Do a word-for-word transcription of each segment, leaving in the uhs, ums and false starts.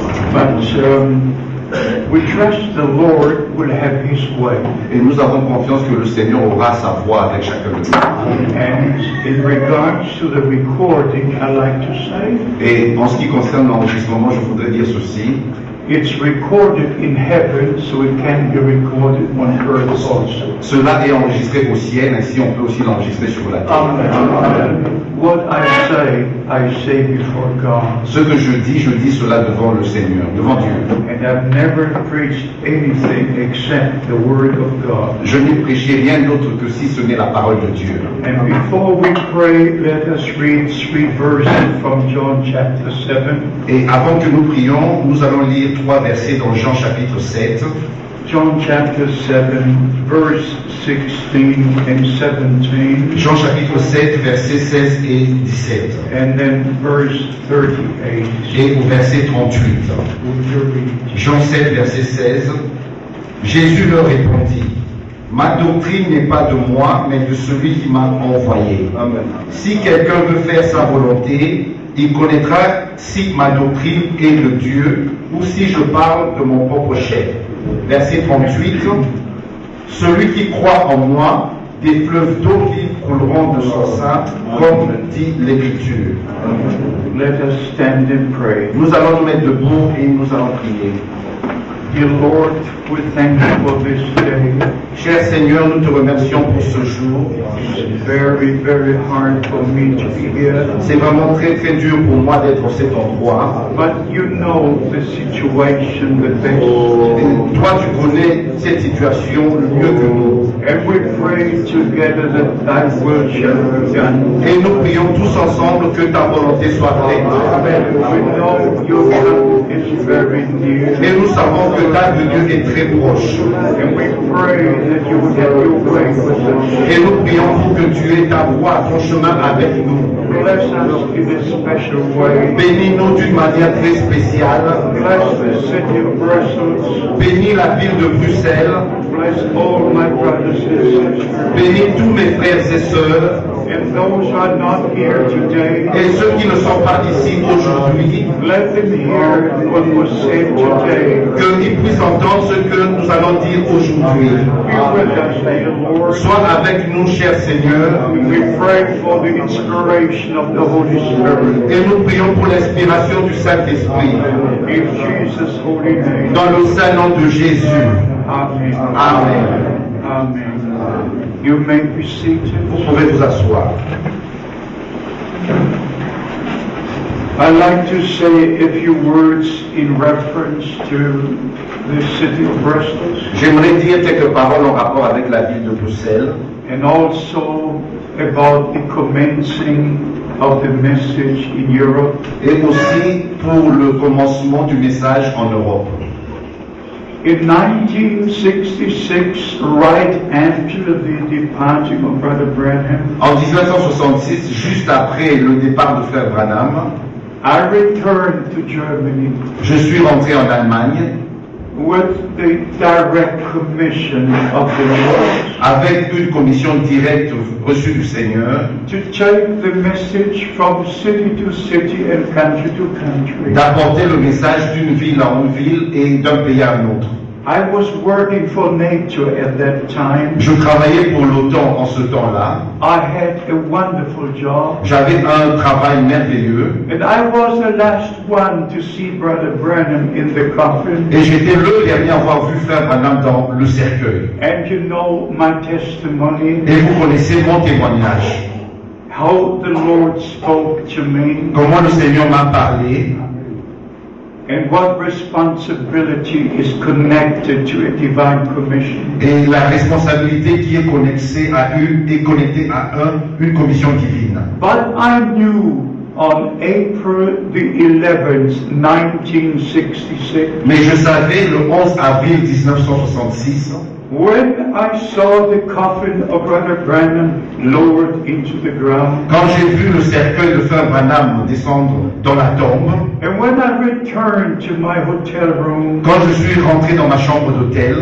But um, we trust the Lord will have His way. Et nous avons confiance que le Seigneur aura sa voix avec chacun de nous. And in regards to the recording, I like to say, Et en ce qui concerne l'enregistrement, je voudrais dire ceci. it's recorded in heaven, so it can be recorded on earth also. Cela est enregistré au ciel, ainsi on peut aussi l'enregistrer sur la terre. Amen. What I say, I say before God. Ce que je dis, je dis cela devant le Seigneur, devant Dieu. And I've never preached anything except the Word of God. Je n'ai prêché rien d'autre que si ce n'est la parole de Dieu. And before we pray, let us read three verses from John chapter seven. Et avant que nous prions, nous allons lire trois versets dans Jean chapitre sept. John chapter seven, verse sixteen and seventeen. Jean chapitre sept, versets seize et dix-sept. And then verse thirty-eight. Et au verset trente-huit. Would you read? Jean sept, verset seize. Jésus leur répondit, ma doctrine n'est pas de moi, mais de celui qui m'a envoyé. Amen. Si quelqu'un veut faire sa volonté, il connaîtra si ma doctrine est de Dieu ou si je parle de mon propre chef. Verset trente-huit. Celui qui croit en moi, des fleuves d'eau qui couleront de son sein, comme dit l'Écriture. Let us stand and pray. Nous allons nous mettre debout et nous allons prier. Dear Lord, we thank you for this day. Cher Seigneur, nous te remercions pour ce jour. It's very, very hard for me to be here. C'est vraiment très très dur pour moi d'être à cet endroit. But you know the situation the best. Et toi, tu connais cette situation le mieux que nous. And we pray together that thy will shall be done. Et nous prions tous ensemble que ta volonté soit faite. We know your will is very near. Et nous savons que ta venue est très proche. And we pray that you would have your way with us. Et nous prions pour que tu aies ta voie, ton chemin avec nous. Bless us in a special way. Bénis-nous d'une manière très spéciale. Bless the city of Brussels. Bénis la ville de Bruxelles. Bless all my brothers and sisters. Bénis tous mes frères et sœurs. And those who are not here today, Et ceux qui ne sont pas ici aujourd'hui, let them hear what was said today. qu'ils puissent entendre ce que nous allons dire aujourd'hui. Be with us, dear Lord. Sois avec nous, cher Seigneur. We pray for the inspiration of the Holy Spirit. Et nous prions pour l'inspiration du Saint-Esprit. In Jesus' holy name. Dans le saint nom de Jésus. Amen. Amen. Amen. You may be seated. Vous pouvez vous asseoir. I'd like to say a few words in reference to the city of Brussels J'aimerais dire quelques paroles en rapport avec la ville de Bruxelles and also about the commencing of the message in Europe. et aussi pour le commencement du message en Europe. In nineteen sixty-six, right after the departing of Brother Branham, En dix-neuf cent soixante-six, juste après le départ de Frère Branham, I returned to Germany je suis rentré en Allemagne with the direct commission of the Lord avec une commission directe reçue du Seigneur to take the message from city to city and country to country. d'apporter le message d'une ville à une ville et d'un pays à un autre. I was working for NATO at that time. Je travaillais pour l'OTAN en ce temps-là. I had a wonderful job. J'avais un travail merveilleux And I was the last one to see Brother Branham in the coffin. et j'étais le dernier à avoir vu Frère Branham dans le cercueil. And you know my testimony, Et vous connaissez mon témoignage. how the Lord spoke to me, Comment le Seigneur m'a parlé and what responsibility is connected to a divine commission. et la responsabilité qui est connectée à une est connectée à un, une commission divine. But I knew on April the eleventh, nineteen sixty-six, Mais je savais le onze avril dix-neuf cent soixante-six, when I saw the coffin of Brother Branham lowered into the ground, quand j'ai vu le cercueil de Frère Branham descendre dans la tombe, and when I returned to my hotel room, quand je suis rentré dans ma chambre d'hôtel,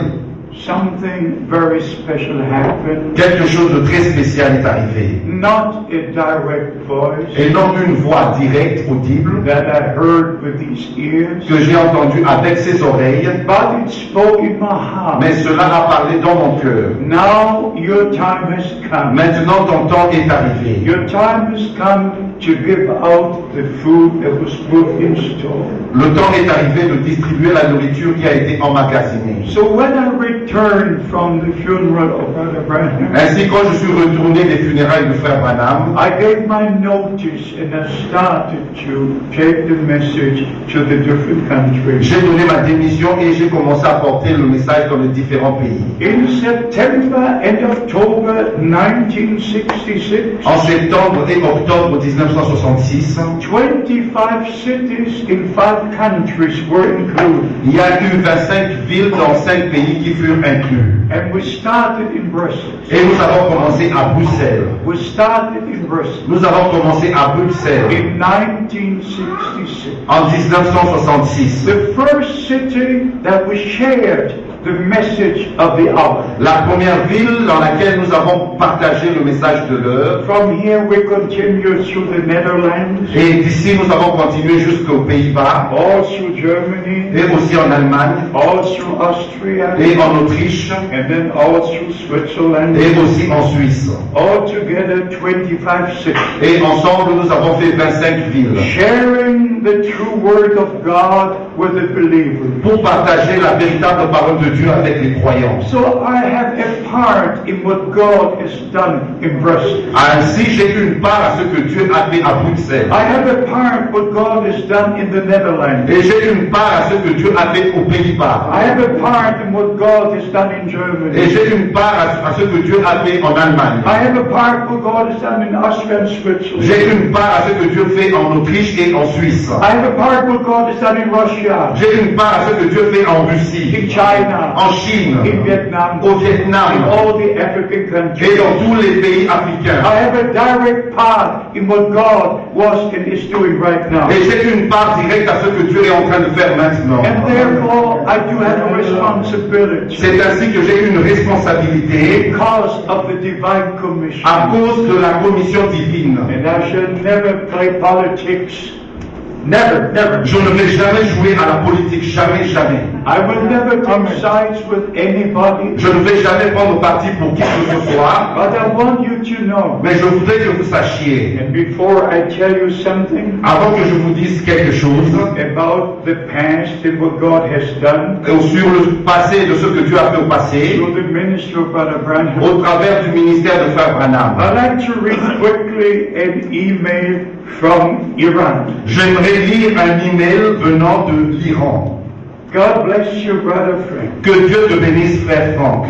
something very special happened. Quelque chose de très spécial est arrivé. Not a direct voice Et non une voix directe, audible, that I heard with these ears, que j'ai entendue avec ses oreilles, but it spoke in my heart. mais cela a parlé dans mon cœur. Now your time has come. Maintenant ton temps est arrivé. Your time has come to give out the food that was put in store. Le temps est arrivé de distribuer la nourriture qui a été emmagasinée. So when I returned from the funeral of Brother Branham, Ainsi, quand je suis retourné des funérailles du frère Branham, I gave my notice and I started to take the message to the different countries. j'ai donné ma démission et j'ai commencé à porter le message dans les différents pays. In September and October nineteen sixty-six, En septembre et octobre dix-neuf cent soixante-six, twenty-five cities in five countries were included. il y a eu vingt-cinq villes dans cinq pays qui furent inclus. And we started in Brussels. Et nous avons commencé à Bruxelles. We started in Brussels Nous avons commencé à Bruxelles in nineteen sixty-six. en dix-neuf cent soixante-six. The first city that we shared the message of the hour. La première ville dans laquelle nous avons partagé le message de l'heure. From here we continue through the Netherlands, Et d'ici nous avons continué jusqu'aux Pays-Bas all through Germany, et aussi en Allemagne all through Austria, et en Autriche and then all through Switzerland. et aussi en Suisse. All together twenty-five cities. Et ensemble nous avons fait vingt-cinq villes Sharing the true word of God with the believers. pour partager la véritable parole de Dieu avec les croyants. So I have a part in what God has done in Brussels. Ainsi, j'ai une part à ce que Dieu a fait à Bruxelles. I have a part what God has done in the Netherlands. Et j'ai une part à ce que Dieu a fait aux Pays-Bas. I have a part in what God has done in Et Germany. j'ai une part à, à ce que Dieu a fait en Allemagne. I have a part what God has done in Austria and Switzerland. J'ai une part à ce que Dieu fait en Autriche et en Suisse. I have a part what God has done in Russia, J'ai une part à ce que Dieu fait en Russie, in China, en Chine, in Vietnam, au in Vietnam all the African et countries. dans tous les pays africains. I have a direct part in what God was and is doing right now. Et j'ai une part directe à ce que Dieu est en train de faire maintenant. And therefore, I do have a responsibility C'est ainsi que j'ai une responsabilité because of the divine commission. à cause de la commission divine. And I shall never play politics. Never, never. Je ne vais jamais jouer à la politique, jamais, jamais. I will never take sides with anybody. Je ne vais jamais prendre parti pour qui que ce soit, But I want you to know. mais je voudrais que vous sachiez, And before I tell you something avant que je vous dise quelque chose, about the past and what God has done euh, sur le passé de ce que Dieu a fait au passé, through the ministry of Brother Branham, au travers du ministère de Frère Branham. I'd like to read quickly an email from Iran. J'aimerais lire un email venant de l'Iran. God bless you, Brother Frank. Que Dieu te bénisse, Frère Franck.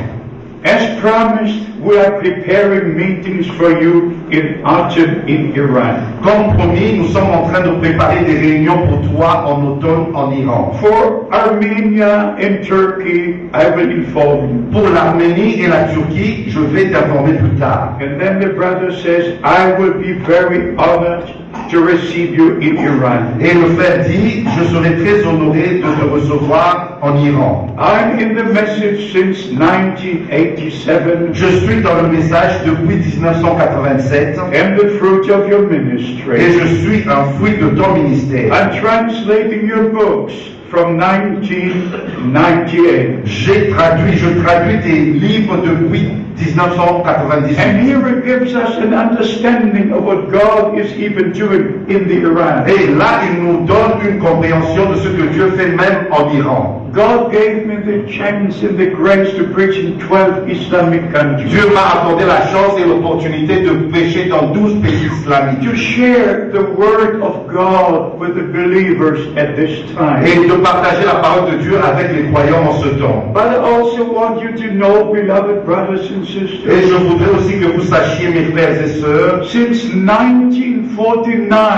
As promised, we are preparing meetings for you in autumn in Iran. Comme promis, nous sommes en train de préparer des réunions pour toi en automne en Iran. For Armenia and Turkey, I will inform you. Pour l'Arménie et la Turquie, je vais t'informer plus tard. And then the brother says, I will be very honored to receive you in Iran. Et le frère dit, je serai très honoré de te recevoir en Iran. I'm in the message since nineteen eighty-seven, Je suis dans le message depuis dix-neuf cent quatre-vingt-sept and the fruit of your et ministry. je suis un fruit de ton ministère. I'm translating your books from nineteen ninety-eight. J'ai traduit, je traduis tes livres depuis dix-neuf cent quatre-vingt-dix-huit. And here it gives us an understanding of what God is even doing in the Iran. Et là, il nous donne une compréhension de ce que Dieu fait même en Iran. God gave me the chance and the grace to preach in twelve Islamic countries. Dieu m'a accordé la chance et l'opportunité de prêcher dans douze pays islamiques To share the word of God with the believers at this time. et de partager la parole de Dieu avec les croyants en ce temps. But I also want you to know, beloved brothers and Et sisters, je voudrais aussi que vous sachiez, mes frères et sœurs, since nineteen forty-nine,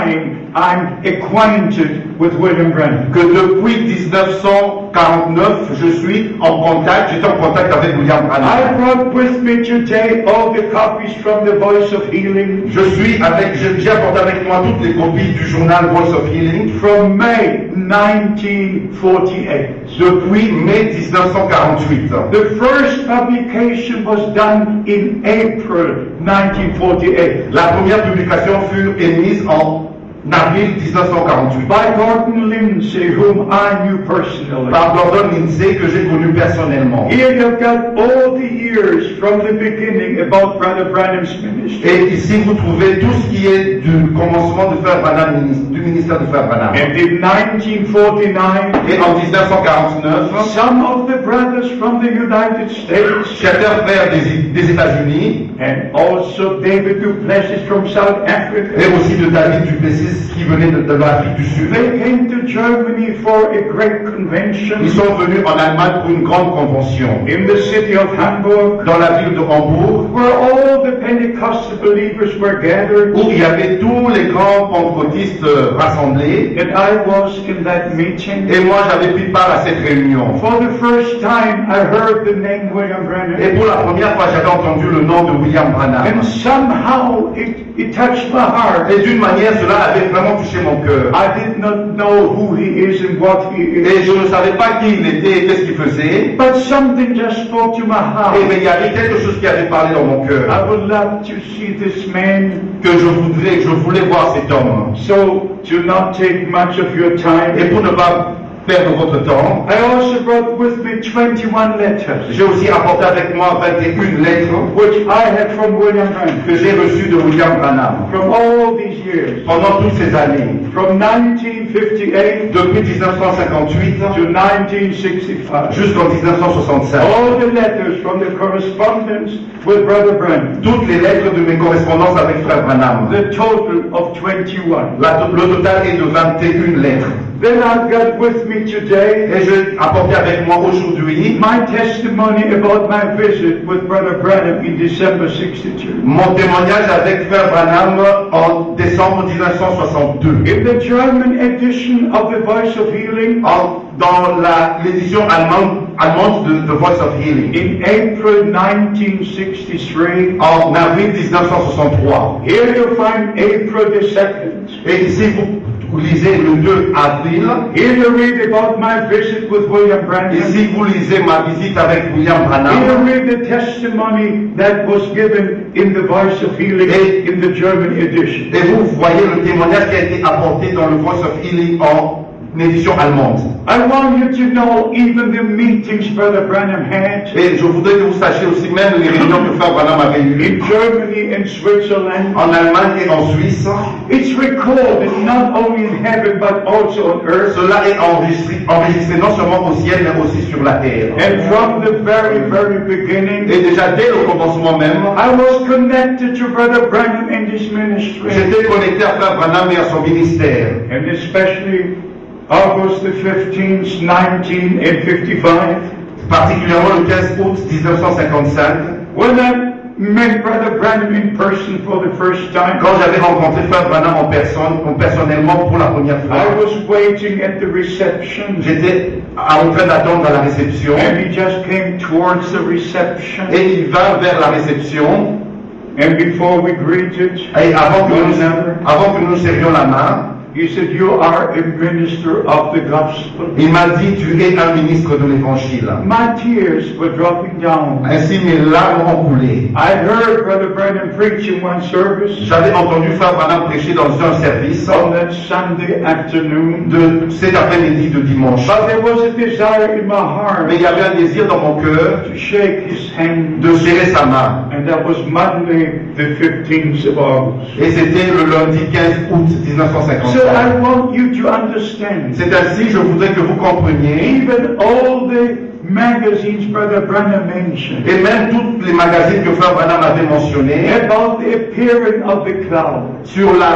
I'm acquainted with William Branham. que depuis dix-neuf cent quarante-neuf, je suis en contact, j'étais en contact avec William I Branham. brought with me today all the copies from the Voice of Healing Je suis avec, je- j'ai apporté avec moi toutes les copies du journal Voice of Healing from May nineteen forty-eight. depuis mai dix-neuf cent quarante-huit. The first publication was done in April nineteen forty-eight La première publication fut émise en avril dix-neuf cent quarante-huit by Gordon Lindsay, whom I knew personally. par Gordon Lindsay que j'ai connu personnellement. Here you've got all the years from the beginning about Brother Branham's ministry. Et ici vous trouvez tout ce qui est du commencement de Frère Branham, du ministère de Frère Branham. And in nineteen forty-nine, Et en dix-neuf cent quarante-neuf, some of the brothers from the United States certains frères des, des États-Unis and also David Duplessis from South et Africa, aussi de David Duplessis qui venait de, de l'Afrique du Sud, they came to Germany for a great convention ils sont venus en Allemagne pour une grande convention in the city of Hamburg, dans la ville de Hambourg where all the Pentecostal believers were gathered, où il y avait tous les grands pentecôtistes euh, rassemblés. and I was in that meeting. Et moi j'avais pris part à cette réunion. For the first time, I heard the name William Branham, Et pour la première fois j'avais entendu le nom de William Branham. and somehow it, it touched my heart. Et d'une manière cela avait vraiment touché mon cœur. I did not know who he is and what he is, Et je ne savais pas qui il était et qu'est-ce qu'il faisait. but something just spoke to my Et heart. mais il y avait quelque chose qui avait parlé dans mon cœur. I would love to see this man. Que je voudrais, je voulais voir cet homme. So, to not take much of your Et time, pour ne pas perdre votre temps, I also brought with me twenty-one letters, j'ai aussi apporté avec moi vingt et une lettres which I had from William Branham que j'ai reçues de William Branham from all these years, pendant toutes ces années, from nineteen fifty-eight depuis dix-neuf cent cinquante-huit to nineteen sixty-five. jusqu'en dix-neuf cent soixante-cinq. All the letters from the correspondence with Brother Branham, Toutes les lettres de mes correspondances avec Frère Branham. the total of twenty-one. La- le total est de vingt et une lettres. Then I've got with me today Et j'ai apporté avec moi aujourd'hui my testimony about my visit with Brother Branham in December sixty-two. mon témoignage avec Frère Branham en décembre dix-neuf cent soixante-deux. In the German edition of the Voice of Healing, En- dans la- l'édition allemande, allemande de The Voice of Healing, in April nineteen sixty-three, en avril dix-neuf cent soixante-trois. here you find April the second. Et ici, vous, vous lisez le deux avril. Here you read about my visit with William Branham. Ici, vous lisez ma visite avec William Here Branham. you read the testimony that was given in the Voice of Healing Et- in the German edition. Et vous voyez le témoignage qui a été apporté dans le Voice of Healing en édition allemande. I want you to know even the meetings Brother Branham had Et je voudrais que vous sachiez aussi même les réunions que Frère Branham avait eues in Germany and Switzerland. en Allemagne et en Suisse. It's recorded not only in heaven but also on earth. Cela est enregistré, enregistré non seulement au ciel mais aussi sur la terre. And from the very, very beginning, Et déjà dès le commencement même, I was connected to Brother Branham and his ministry, j'étais connecté à Frère Branham et à son ministère. and especially August the fifteenth, nineteen fifty-five, Particulièrement le quinze août dix-neuf cent cinquante-cinq, when I met Brother Branham in person for the first time. quand j'avais rencontré Frère Branham en personne, en personnellement pour la première I fois. was waiting at the reception, J'étais en train d'attendre à la réception and he just came towards the reception, et il vint vers la réception and before we greeted et avant que one nous, another, avant que nous nous serrions la main, he said, "You are a minister of the gospel." il m'a dit tu es un ministre de l'évangile. My tears were dropping down. Ainsi mes larmes ont coulé. I heard Brother Branham preach in one service J'avais entendu Frère Branham prêcher dans un service on that Sunday afternoon, de cet après-midi de dimanche. but there was a desire in my heart Mais il y avait un désir dans mon cœur to shake his hand, de serrer sa main. and that was Monday, the fifteenth of August. Et c'était le lundi quinze août dix-neuf cent So cinquante-cinq. I want you to understand, C'est ainsi, je voudrais que vous compreniez, even all the magazines Brother Branham mentioned et même tous les magazines que Frère Branham avait mentionnés, about the appearing of the cloud. sur la,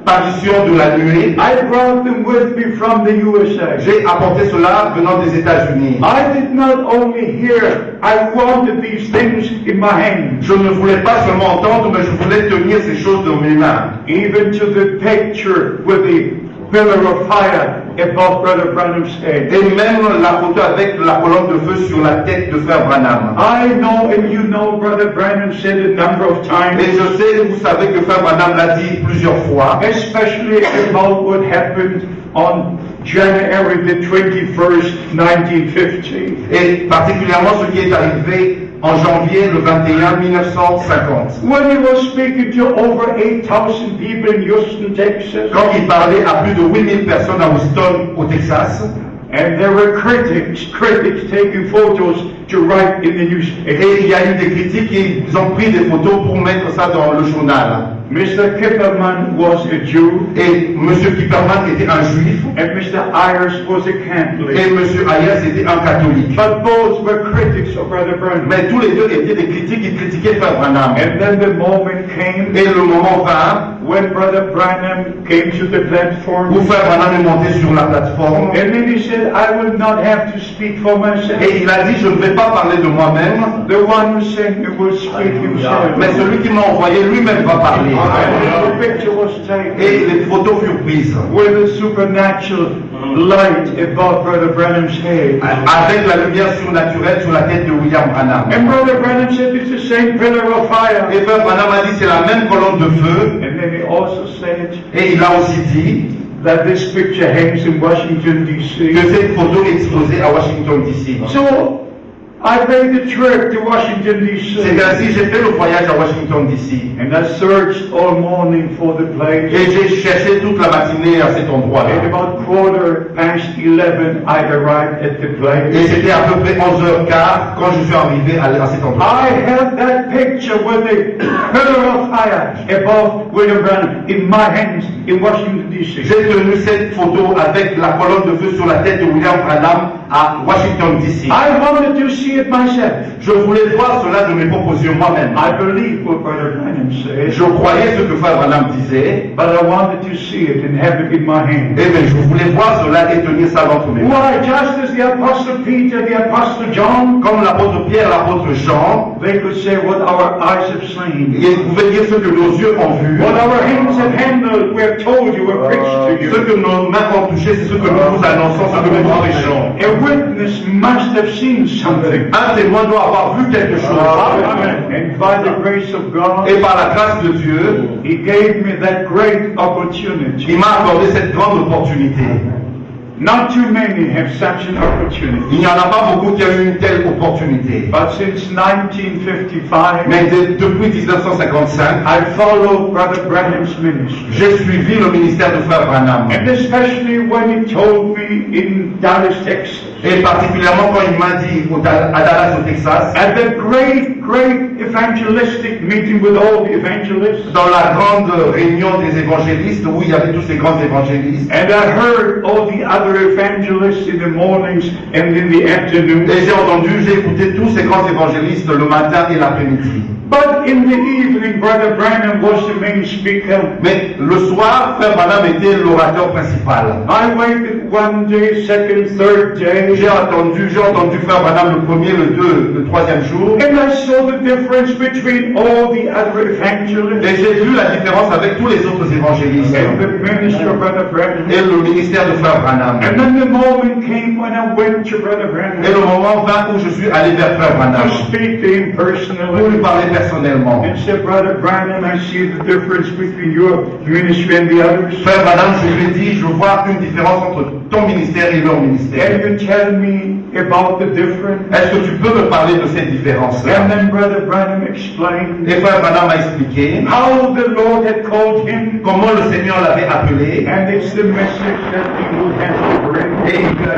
apparition de la nuée. I brought them with me from the U S A. J'ai apporté cela venant des États-Unis. I did not only hear, I wanted these things in my hand. Je ne voulais pas seulement entendre, mais je voulais tenir ces choses dans mes mains. Even to the picture with the pillar of fire above Brother Branham's head. Et même la photo avec la colonne de feu sur la tête de Frère Branham. I know and you know Brother Branham said a number of times. Et je sais, vous savez que Frère Branham l'a dit plusieurs fois. Especially about what happened on January the twenty-first, nineteen fifty. Et particulièrement ce qui est arrivé en janvier le vingt et un mille neuf cent cinquante. When he was speaking to over eight thousand people in Houston, Texas. Quand il parlait à plus de huit mille personnes à Houston, au Texas. And there were critics, critics taking photos to write in the newspaper. Et il y a eu des critiques qui ont pris des photos pour mettre ça dans le journal. Mister Kipperman was a Jew. Et M. Kipperman était un juif. And Mister Ayers was a Catholic. Et M. Ayers était un catholique. But both were critics of Brother Branham. Mais tous les deux étaient des critiques qui critiquaient Frère Branham. And then the moment came. Et le moment vint when Brother Branham came to the platform. Où Frère Branham est monté sur la plateforme. And then he said, I will not have to speak for myself. Et il a dit, je ne vais pas parler de moi-même. The one who sent me will speak himself. Mais celui qui m'a envoyé lui-même va parler. And the picture was taken. Et les photos furent prises. With a supernatural light above Brother Branham's head. Avec la lumière surnaturelle sur la tête de William Branham. And Brother Branham said it's the same pillar of fire. Et Frère Branham a dit c'est la même colonne de feu. And then he also said. Et il a aussi dit. That this picture hangs in Washington D C. Que cette photo est exposée à Washington D C. So I made the trip to Washington D C. C'est ainsi j'ai fait le voyage à Washington D C. And I searched all morning for the place. Et j'ai cherché toute la matinée à cet endroit-là. At about quarter past eleven, I arrived at the place. Et c'était à peu près onze heures quinze quand je suis arrivé à, à cet endroit. I have that picture with the pillar of fire above William Branham in my hands in Washington D C. J'ai tenu cette photo avec la colonne de feu sur la tête de William Branham à Washington D C. I wanted to see it myself. Je voulais voir cela de mes propres yeux moi-même. I believe what Brother Branham said. Je croyais ce que Frère Branham disait. But I wanted to see it and have it in my hand. Eh bien, je voulais voir cela et tenir ça dans mes mains. Why, just as the Apostle Peter, the Apostle John, comme l'apôtre Pierre, l'apôtre Jean, they could say what our eyes have seen. Ils pouvaient dire ce que nos yeux ont vu. What our hands have handled, we have told you, we have preached to you. Ce que nos mains ont touché, c'est ce que nous vous annonçons, ce que nous vous prêchons. A witness must have seen something. Un témoin doit avoir vu quelque chose. Amen. And by the grace of God, et par la grâce de Dieu, He gave me that great opportunity. Il m'a accordé cette grande opportunité. Not too many have such an opportunity. Il n'y en a pas beaucoup qui ont eu une telle opportunité. But since nineteen fifty-five, mais de, depuis dix-neuf cent cinquante-cinq, I followed Brother Branham's ministry. J'ai suivi le ministère de Frère Branham. And especially when he told me in Dallas, Texas. Et particulièrement quand il m'a dit à Dallas au Texas. At the great, great evangelistic meeting with all the evangelists. Dans la grande réunion des évangélistes où il y avait tous ces grands évangélistes. And I heard all the other evangelists in the mornings and in the afternoon. Et j'ai entendu, j'ai écouté tous ces grands évangélistes le matin et l'après-midi. But in the evening, Brother Branham was the main speaker. Mais le soir, Frère Branham était l'orateur principal. I waited one day, second, third day. J'ai entendu, j'ai entendu Frère Branham le premier, le deux, le troisième jour. And I saw the difference between all the other evangelists. Et j'ai vu la différence avec tous les autres évangélistes. And the ministry of Brother Branham. Et le ministère de Frère Branham. And then the moment came when I went to Brother Branham. Et le moment vint où je suis allé vers Frère Branham. To speak to him personally. Pour lui parler personnellement. And said, Brother Branham, I see the difference between your ministry and the others. Frère Branham, je lui ai dit, je vois une différence entre ton ministère et leur ministère. Can you tell me about the difference? Est-ce que tu peux me parler de cette différence-là? And then Brother Branham explained. Et Frère Branham a expliqué how the Lord had called him. Comment le Seigneur l'avait appelé. And it's the message that he would have to bring. Et il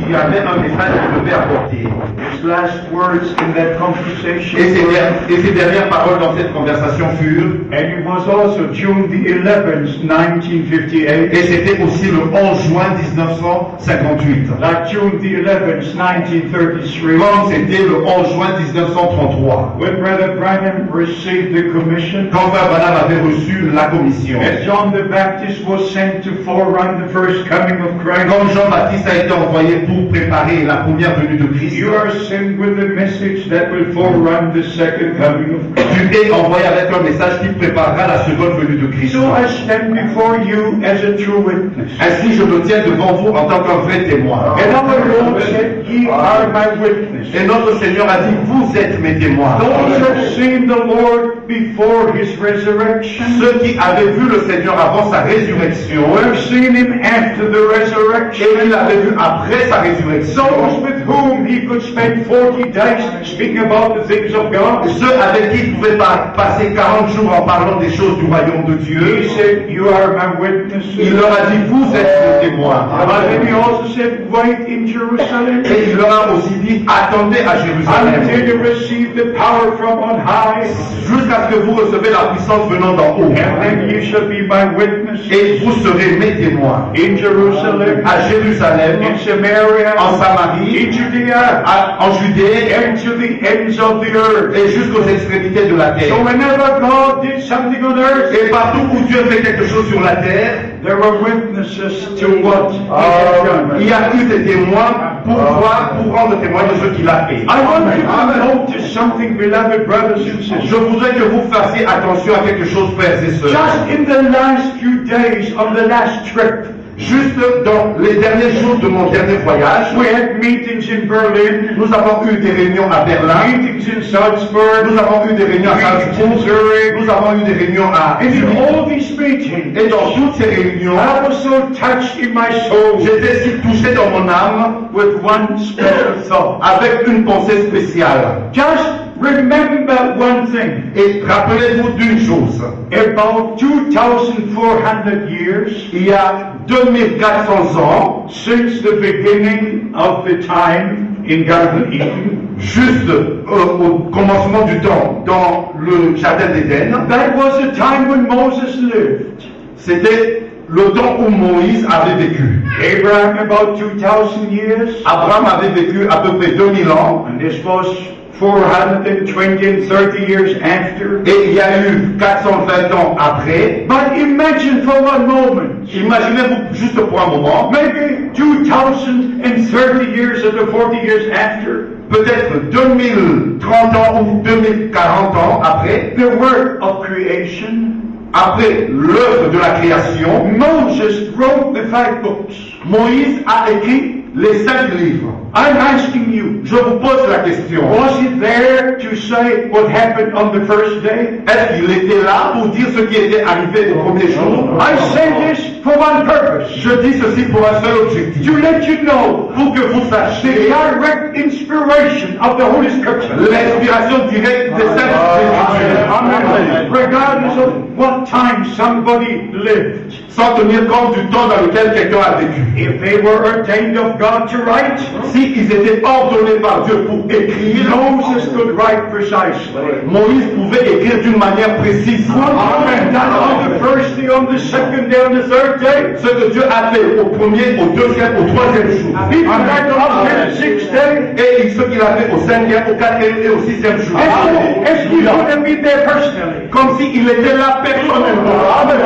il y avait un message qu'il devait apporter. His last words in that conversation Et ses, were, der- et ses dernières paroles dans cette conversation furent, and it was also June the eleventh, nineteen fifty-eight. et c'était aussi le onze juin dix-neuf cent cinquante-huit. Like June the eleventh, nineteen thirty-three, Comme c'était le onze juin dix-neuf cent trente-trois. when Brother Branham received the commission, Quand Frère Branham avait reçu la commission. as John the Baptist was sent to forerun the first coming of Christ, Comme Jean-Baptiste a été envoyé pour préparer la première venue de Christ, you are sent with a message that will forerun the second coming of Christ. tu es envoyé avec un message qui préparera la seconde venue de Christ. So I stand before you as a true witness. Ainsi, je me tiens devant vous en tant qu'un vrai témoin. And our Lord said, ye are my witness. Et notre Seigneur a dit, vous êtes mes témoins. Those who have seen the Lord before his resurrection, Ceux qui avaient vu le Seigneur avant sa résurrection, who have seen him after the et resurrection, qui l'avaient vu après sa résurrection, those with whom he could spend forty days speaking about the things of God, ceux avec qui il pouvait pas passer quarante jours en parlant des choses du royaume de Dieu, he said, you are my witnesses. il leur a dit, vous êtes mes témoins. But then he also said, wait in Jerusalem Et il leur a aussi dit, attendez à Jérusalem, until you receive the power from on high, jusqu'à ce que vous recevez la puissance venant d'en haut. and then you shall be my witnesses Et vous serez mes témoins in Jerusalem, à Jérusalem, in Samaria, en Samarie, in Judea, à- en Judée, and to the ends of the earth. et jusqu'aux extrémités de la So terre. whenever God did something on earth, Et partout où Dieu fait quelque chose sur la terre, there were witnesses to what he had done. il y a eu des témoins pour voir, pour rendre témoin de ce qu'il a fait. I want you to notice something, beloved brothers and Je sisters. voudrais que vous fassiez attention à quelque chose, frères et sœurs. Just in the last few days of the last trip, Juste dans les derniers jours de mon dernier voyage, we had meetings in Berlin, nous avons eu des réunions à Berlin, meetings in Salzburg, nous avons eu des réunions à meetings in Salzbourg, Zurich, nous avons eu des réunions à and in Zurich. all these meetings, Et dans toutes ces réunions, I was so touched in my soul j'étais si touché dans mon âme with one special thought. avec une pensée spéciale. Just remember one thing. Et rappelez-vous d'une chose, About two thousand four hundred years il y a deux mille quatre cents ans, since the beginning of the time in Garden Eden, juste euh, au commencement du temps, dans le jardin d'Éden, that was the time when Moses lived. c'était le temps où Moïse avait vécu. Abraham about two thousand years, Abraham avait vécu à peu près deux mille ans, and this was four hundred twenty and thirty years after. et il y a eu quatre cent vingt ans après. But imagine for one moment, Imaginez-vous juste pour un moment, maybe two thousand thirty years or the forty years after, peut-être deux mille trente ans ou deux mille quarante ans après, the work of creation. après l'œuvre de la création, Moses wrote the five books. Moïse a écrit les cinq livres. I'm asking you, Je vous pose la question, was it there to say what happened on the first day? est-ce qu'il était là pour dire ce qui était arrivé au premier jour? I say this for one purpose, Je dis ceci pour un seul objectif, to let you know pour que vous the sachiez direct inspiration of the Holy Scripture. l'inspiration directe des cinq Écritures, Amen. Regardless of what time somebody lived. sans tenir compte du temps dans lequel quelqu'un a vécu. If they were ordained of God to write, Si ils étaient ordonnés par Dieu pour écrire, Moses could write precisely. Moïse pouvait écrire d'une manière précise. And that on the first day, on the second day, on the third day, Ce que Dieu a fait au premier, au deuxième, au troisième jour. he could write on the sixth day. Et ce qu'il a fait au cinquième, au quatrième et au sixième jour. As, as he would have been there personally. Comme s'il était là personnellement.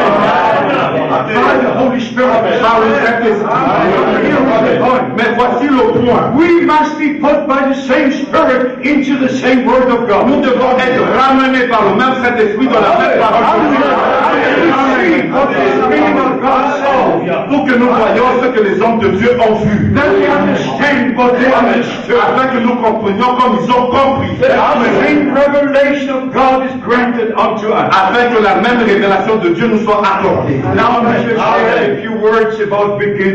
By the Holy Spirit. Par le Saint-Esprit. Here is the point. Mais voici le point. We must be put by the same Spirit into the same Word of God. Nous devons être ramenés par le même Saint-Esprit dans la même parole de Dieu. What the Spirit of God saw. Pour que nous voyions ce que les hommes de Dieu ont vu. That we understand what they understood. Afin que nous comprenions comme ils ont compris. The same revelation of God is granted unto us. Afin que la même révélation de Dieu nous soit accordée. Now let us share a few words about beginning.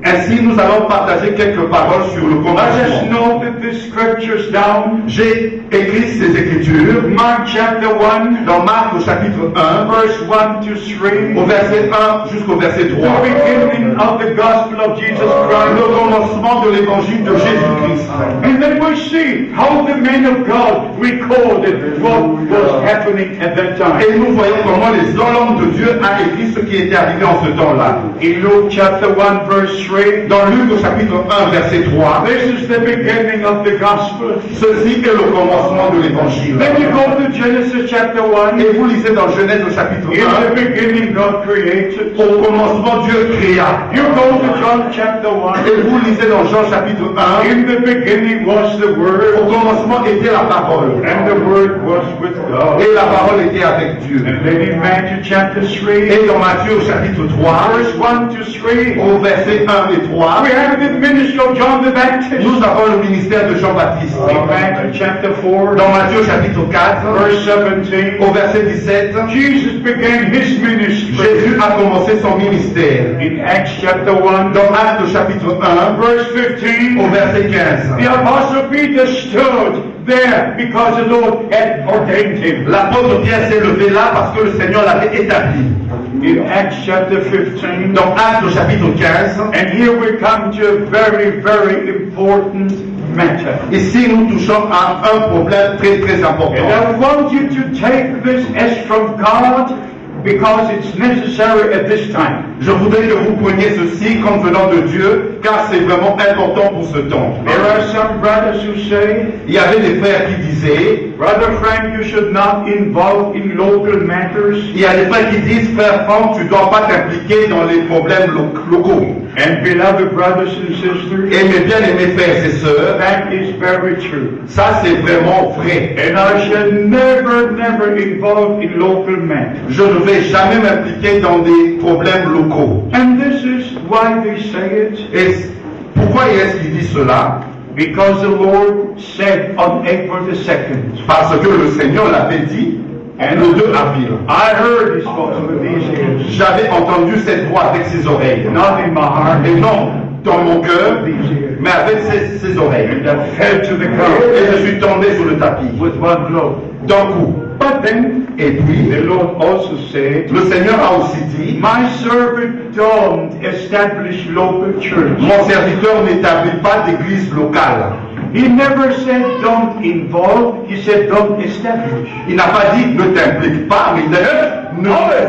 Ainsi, nous allons partager quelques paroles sur le I just commencement. know that the scriptures down, J'ai écrit ces écritures Mark chapter one, dans Marc au chapitre un, verse one to three, au verset un jusqu'au verset the trois. beginning of the gospel of Jesus Le Christ. commencement de l'évangile de Jésus-Christ. And then we see how the men of God recorded what was happening at that time. Et nous voyons comment les hommes de Dieu ont écrit ce qui était arrivé en ce temps-là. In Luke chapter one, verse three, Dans Luc au chapitre un, verset trois, this is the beginning of the gospel. ceci est le commencement de l'évangile. Then you go to Genesis chapter one. Et vous lisez dans Genèse au chapitre In un, the beginning, God created. au commencement Dieu créa. You go to John chapter one. Et vous lisez dans Jean chapitre un, In the beginning was the au Word, commencement était la parole. and the Word was with God. Et la parole était avec Dieu. And then in Matthew chapter three, Et dans Matthieu au chapitre trois, verse one to three, au verset un et trois, we have the ministry of John the Baptist. nous avons le ministère de Jean-Baptiste. In Matthew chapter four, Dans Matthieu au chapitre quatre, verse seventeen, au verset dix-sept, Jesus began his ministry. Jésus a commencé son ministère. In Acts chapter one, Dans Actes au chapitre un, verse fifteen, au verset quinze, the apostle Peter stood there because the Lord had ordained him. l'apôtre Pierre s'est levé là parce que le Seigneur l'avait établi. In Acts chapter fifteen, Dans Actes au chapitre quinze, and here we come to a very, very important matter. ici nous touchons à un problème très très important. And I want you to take this as from God because it's necessary at this time. Je voudrais que vous preniez ceci comme venant de Dieu, car c'est vraiment important pour ce temps. There are some brothers who say, Il y avait des frères qui disaient, Brother Frank, you should not involve in local matters. il y a des frères qui disent, frère Franck, tu ne dois pas t'impliquer dans les problèmes lo- locaux. And beloved brothers and sisters, Et mes bien-aimés frères et sœurs, that is very true. ça c'est vraiment vrai. And I shall never, never involve in local matters. Je ne vais jamais m'impliquer dans des problèmes locaux. And this is why they say it. Et pourquoi est-ce qu'il dit cela? Because the Lord said on April the second, Parce que le Seigneur l'avait dit le deux avril. I heard his voice with these ears, J'avais entendu cette voix avec ses oreilles. not in my heart, Et non dans mon cœur, these ears. mais avec ses, ses oreilles. And I fell to the Et ground je suis tombé sur le tapis. with one blow. D'un coup. But then Et puis, the Lord also said, le Seigneur a aussi dit, my servant don't establish local church. mon serviteur n'établit pas d'église locale. He never said don't involve, he said don't establish. Il n'a pas dit ne t'implique pas, mais il a dit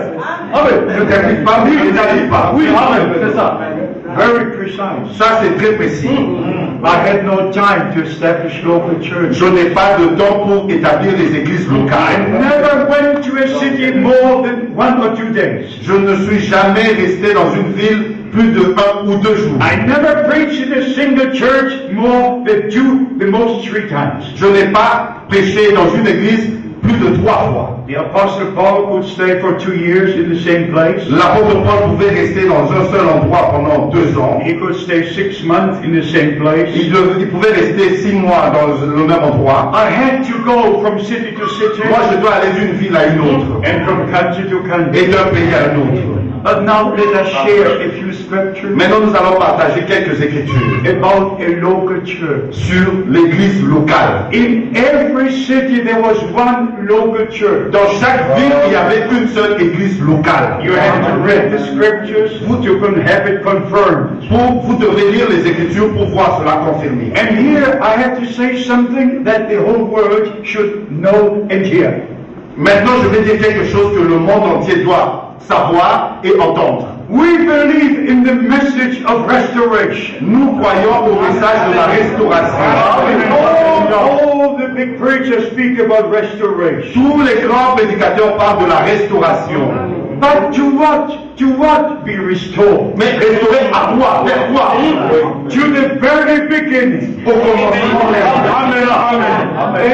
ne, ne t'implique pas, oui, n'établis pas. Oui, c'est ça. Very precise. Ça c'est très précis. I had no time to establish local church. Je n'ai pas de temps pour établir des églises I locales. never went to a city more than one or two days. Je ne suis jamais resté dans une ville plus de un ou deux jours. I never preached in a single church more than two, the most three times. Je n'ai pas prêché dans une église plus de trois fois. The Apostle Paul could stay for two years in the same place. L'apôtre Paul pouvait rester dans un seul endroit pendant deux ans. He could stay six months in the same place. Il, dev- il pouvait rester six mois dans le même endroit. I had to go from city to city Moi, je dois aller d'une ville à une autre and from country to country. et d'un pays à un autre. But now let us share a few scriptures Maintenant, nous allons partager quelques écritures about a local church. sur l'église locale. In every city there was one local church. Dans chaque ville, il y avait une seule église locale. You have to read the scriptures you can have it confirmed. Pour, vous devez lire les écritures pour voir cela confirmé. And here I have to say something that the whole world should know and hear. Maintenant, je vais dire quelque chose que le monde entier doit savoir et entendre. We believe in the message of restoration. Nous croyons au message de la restauration. All, all the big preachers speak about restoration. Tous les grands prédicateurs parlent de la restauration. But to what? To what be restored? Mais restaurer à quoi? Vers quoi? To the very beginning. Au commencement. Amen. Amen. And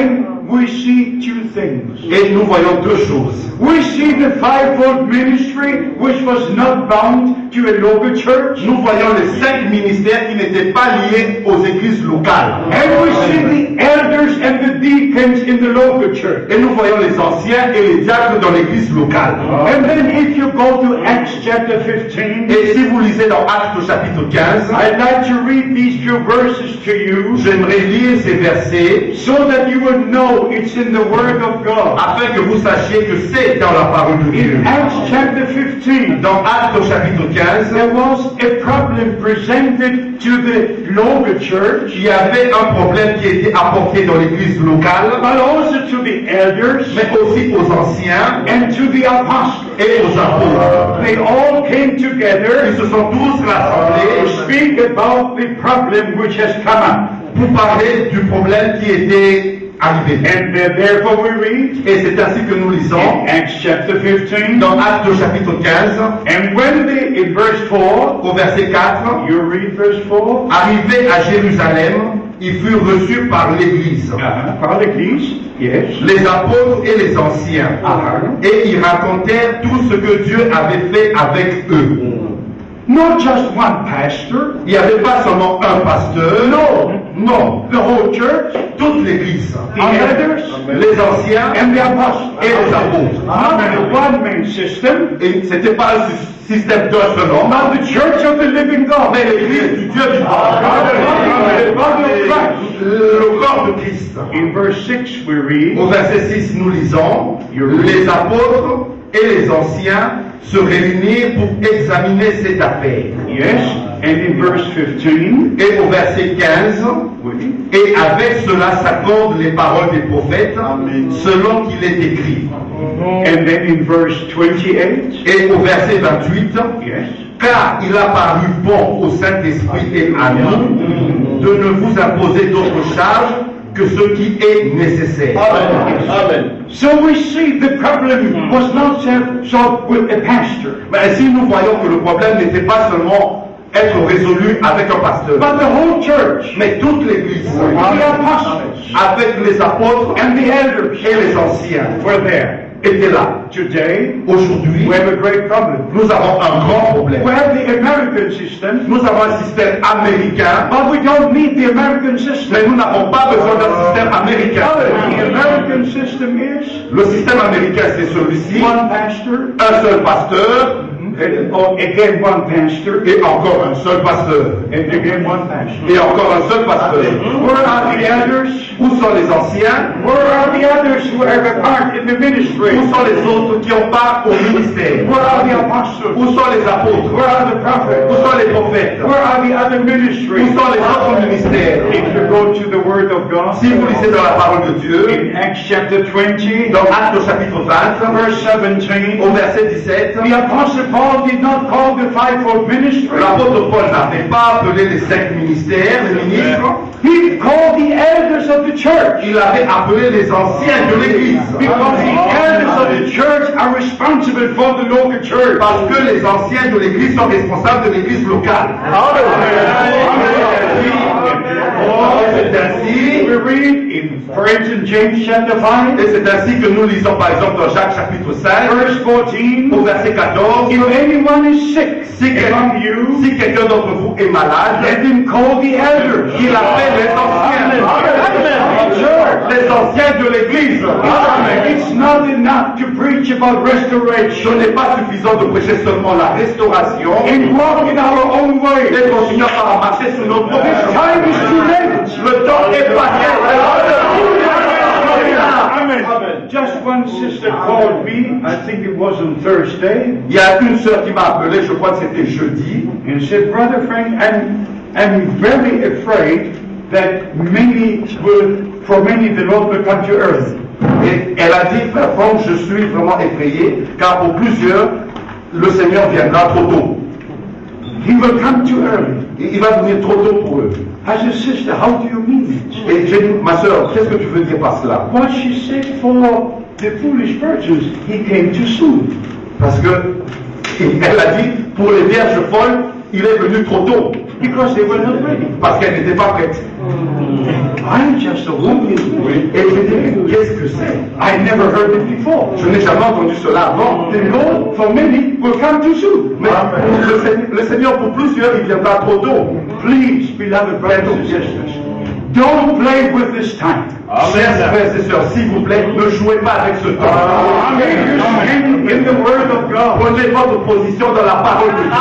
we see two things. Et nous voyons deux choses. We see the fivefold ministry, which was not bound to a local church. Nous voyons les cinq ministères qui n'étaient pas liés aux églises locales. And we see the elders and the deacons in the local church. Et nous voyons les anciens et les diacres dans l'église locale. And then if you go to Acts chapter fifteen, Et si vous lisez dans Actes au chapitre quinze, I'd like to read these few verses to you j'aimerais lire ces versets so that you will know it's in the Word of God. afin que vous sachiez que c'est dans la parole de Dieu. In Acts chapter fifteen, Dans Actes au chapitre quinze, there was a problem presented to the local church, il y avait un problème qui était apporté dans l'église locale, but also to the elders mais aussi aux anciens and to the apostles. et aux apôtres. They all came together Ils se sont tous to rassemblés speak about the problem which has come up. pour parler du problème qui était arrivé. And uh, therefore we read Et c'est ainsi que nous lisons in Acts chapter fifteen, dans Actes au chapitre quinze, and when they, in verse four, au verset quatre, you read verse four, arrivés à Jérusalem, ils furent reçus par l'Église, uh, par l'Église, yes, les apôtres et les anciens, uh, et ils racontèrent tout ce que Dieu avait fait avec eux. not just one pastor, Il n'y avait pas seulement un pasteur, no, non, the whole church, toute l'Église, the elders, les anciens and the apostles. et les apôtres. Not a one-man system, Et c'était pas un sy- système d'un seul homme, but the church of the living God. mais l'Église du Dieu du The body of Christ. le corps de Christ. In verse six we read, Au verset six, nous lisons, les apôtres et les anciens se réunirent pour examiner cette affaire. yes, and in verse fifteen, Et au verset quinze, oui, et avec cela s'accordent les paroles des prophètes, selon qu'il est écrit. and then in verse twenty-eight, Et au verset vingt-huit, yes, car il a paru bon au Saint-Esprit et à nous de ne vous imposer d'autre charge que ce qui est nécessaire. Amen. so we see the problem was not solved with a pastor, Mais ainsi, nous voyons que le problème n'était pas seulement être résolu avec un pasteur, but the whole church, mais toute l'Église, the apostles, avec les apôtres and the elders et les anciens, were there. étaient là. Today, Aujourd'hui, we have a great problem. nous avons un grand problème. We have the American system, Nous avons un système américain, but we don't need the American system. mais nous n'avons pas besoin d'un système américain. The American system is Le système américain, c'est celui-ci, one pastor, un seul pasteur, and oh, again one pastor, et encore un seul pasteur, and again one pastor. et encore un seul pasteur. Where are the elders? Où sont les anciens? Where are the others who have a part in the ministry? Où sont les autres qui ont part au ministère? Where are the apostles? Où sont les apôtres? Where are the Où prophets? sont les prophètes? Where are the other Où ministries? sont les autres ministères? If you go to the Word of God, Si vous lisez dans la parole de Dieu, in Acts chapter twenty, dans Actes au chapitre vingt, verse seventeen, au verset dix-sept, the Apostle Paul did not call the fivefold ministry. l'apôtre Paul n'avait pas appelé les cinq ministères, les ministres, He called the elders of the church. il avait appelé les anciens de l'Église. Because the elders of the church are responsible for the local church. Parce que les anciens de l'Église sont responsables de l'Église locale. Oh, c'est ainsi, We read in, for instance, James chapter five, et c'est ainsi que nous lisons par exemple dans Jacques chapitre cinq, verse fourteen, au verset quatorze, if anyone is sick si, quel- among you, si quelqu'un d'entre vous est malade, let him call the elders. il appelle les anciens, les anciens de l'Église. It's not enough to preach about Ce restoration n'est pas suffisant de prêcher seulement la restauration and walk in our own way. et continuer à marcher sur nos propres This chemins. time is too late. Le temps est passé. Amen. Just one sister called me, I think it was on Thursday, Il y a une sœur qui m'a appelé, je crois que c'était jeudi, and said, Brother Frank, I'm, I'm very afraid that many will, for many the Lord will come too early. et elle a dit, Frère Franck, je suis vraiment effrayé, car pour plusieurs, le Seigneur viendra trop tôt. He will come too early. Il il va venir trop tôt pour eux. I said, sister, how do you mean it? Et j'ai dit, ma sœur, qu'est-ce que tu veux dire par cela? What she said for the foolish virgins, he came too soon. Parce que elle a dit, pour les vierges folles, il est venu trop tôt. because they were not ready. parce qu'elles n'étaient pas prêtes. I'm just a woman. Et je dis, qu'est-ce que c'est? I never heard it before. Je n'ai jamais entendu cela avant. The Lord, for many, will come too soon. Mais le, Seigneur, le Seigneur, pour plusieurs, il viendra trop tôt. Please, beloved brothers and sisters, don't play with this time. Chers frères et sœurs, s'il vous plaît, ne jouez pas avec ce temps. Make you stand in the Word of God. Prenez votre position dans la parole de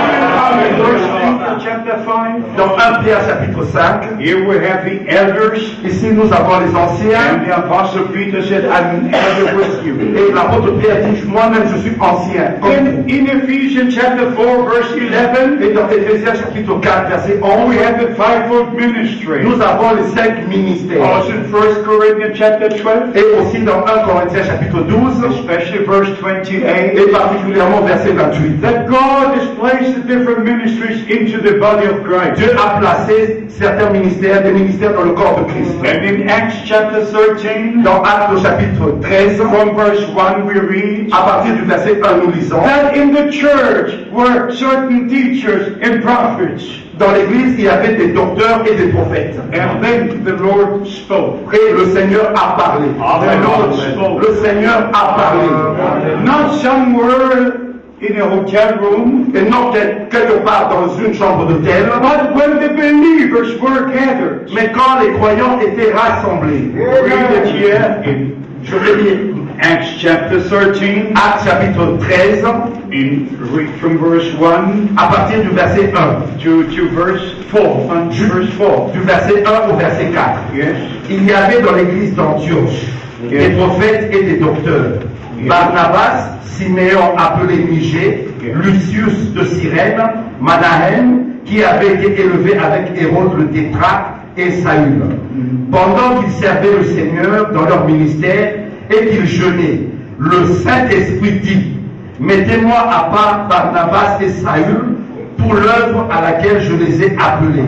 In First Dieu. Peter chapter five, Dans un Pierre chapitre cinq, here we have the elders, ici nous avons les anciens, and the Apostle Peter said, I'm an elder with you. et l'apôtre Pierre dit, moi-même je suis ancien. Comme In, vous. in Ephesians chapter four, verse eleven, Et dans Éphésiens chapitre quatre, verset onze, we have the fivefold ministry. nous avons les cinq ministères. Also in First Corinthians chapter twelve, Et aussi dans un Corinthiens chapitre douze, especially verse twenty-eight, et particulièrement verset vingt-huit. that God has placed the different ministries into the body of Christ. Dieu a placé certains ministères, des ministères dans le corps de Christ. And in Acts chapter thirteen, Dans Actes au chapitre treize, from verse one we read, à partir du verset un, nous lisons, that in the church were certain teachers and prophets. dans l'église, il y avait des docteurs et des prophètes. And then the Lord spoke. Et le Seigneur a parlé. The Lord spoke. Le Seigneur a parlé. Not somewhere in a hotel room, Et non quel- quelque part dans une chambre d'hôtel, but when the believers were gathered. mais quand les croyants étaient rassemblés. Read it here in Je vais lire Acts chapter thirteen, Actes chapitre treize, in read from verse one à partir du verset un. to, to verse four. On verse four. Du verset un au verset quatre. Yes. Il y avait dans l'église d'Antioche des prophètes et des docteurs. Barnabas, Siméon appelé Niger, Lucius de Cyrène, Manahem, qui avait été élevé avec Hérode le tétrarque, et Saül. Pendant qu'ils servaient le Seigneur dans leur ministère et qu'ils jeûnaient, le Saint-Esprit dit, mettez-moi à part Barnabas et Saül pour l'œuvre à laquelle je les ai appelés.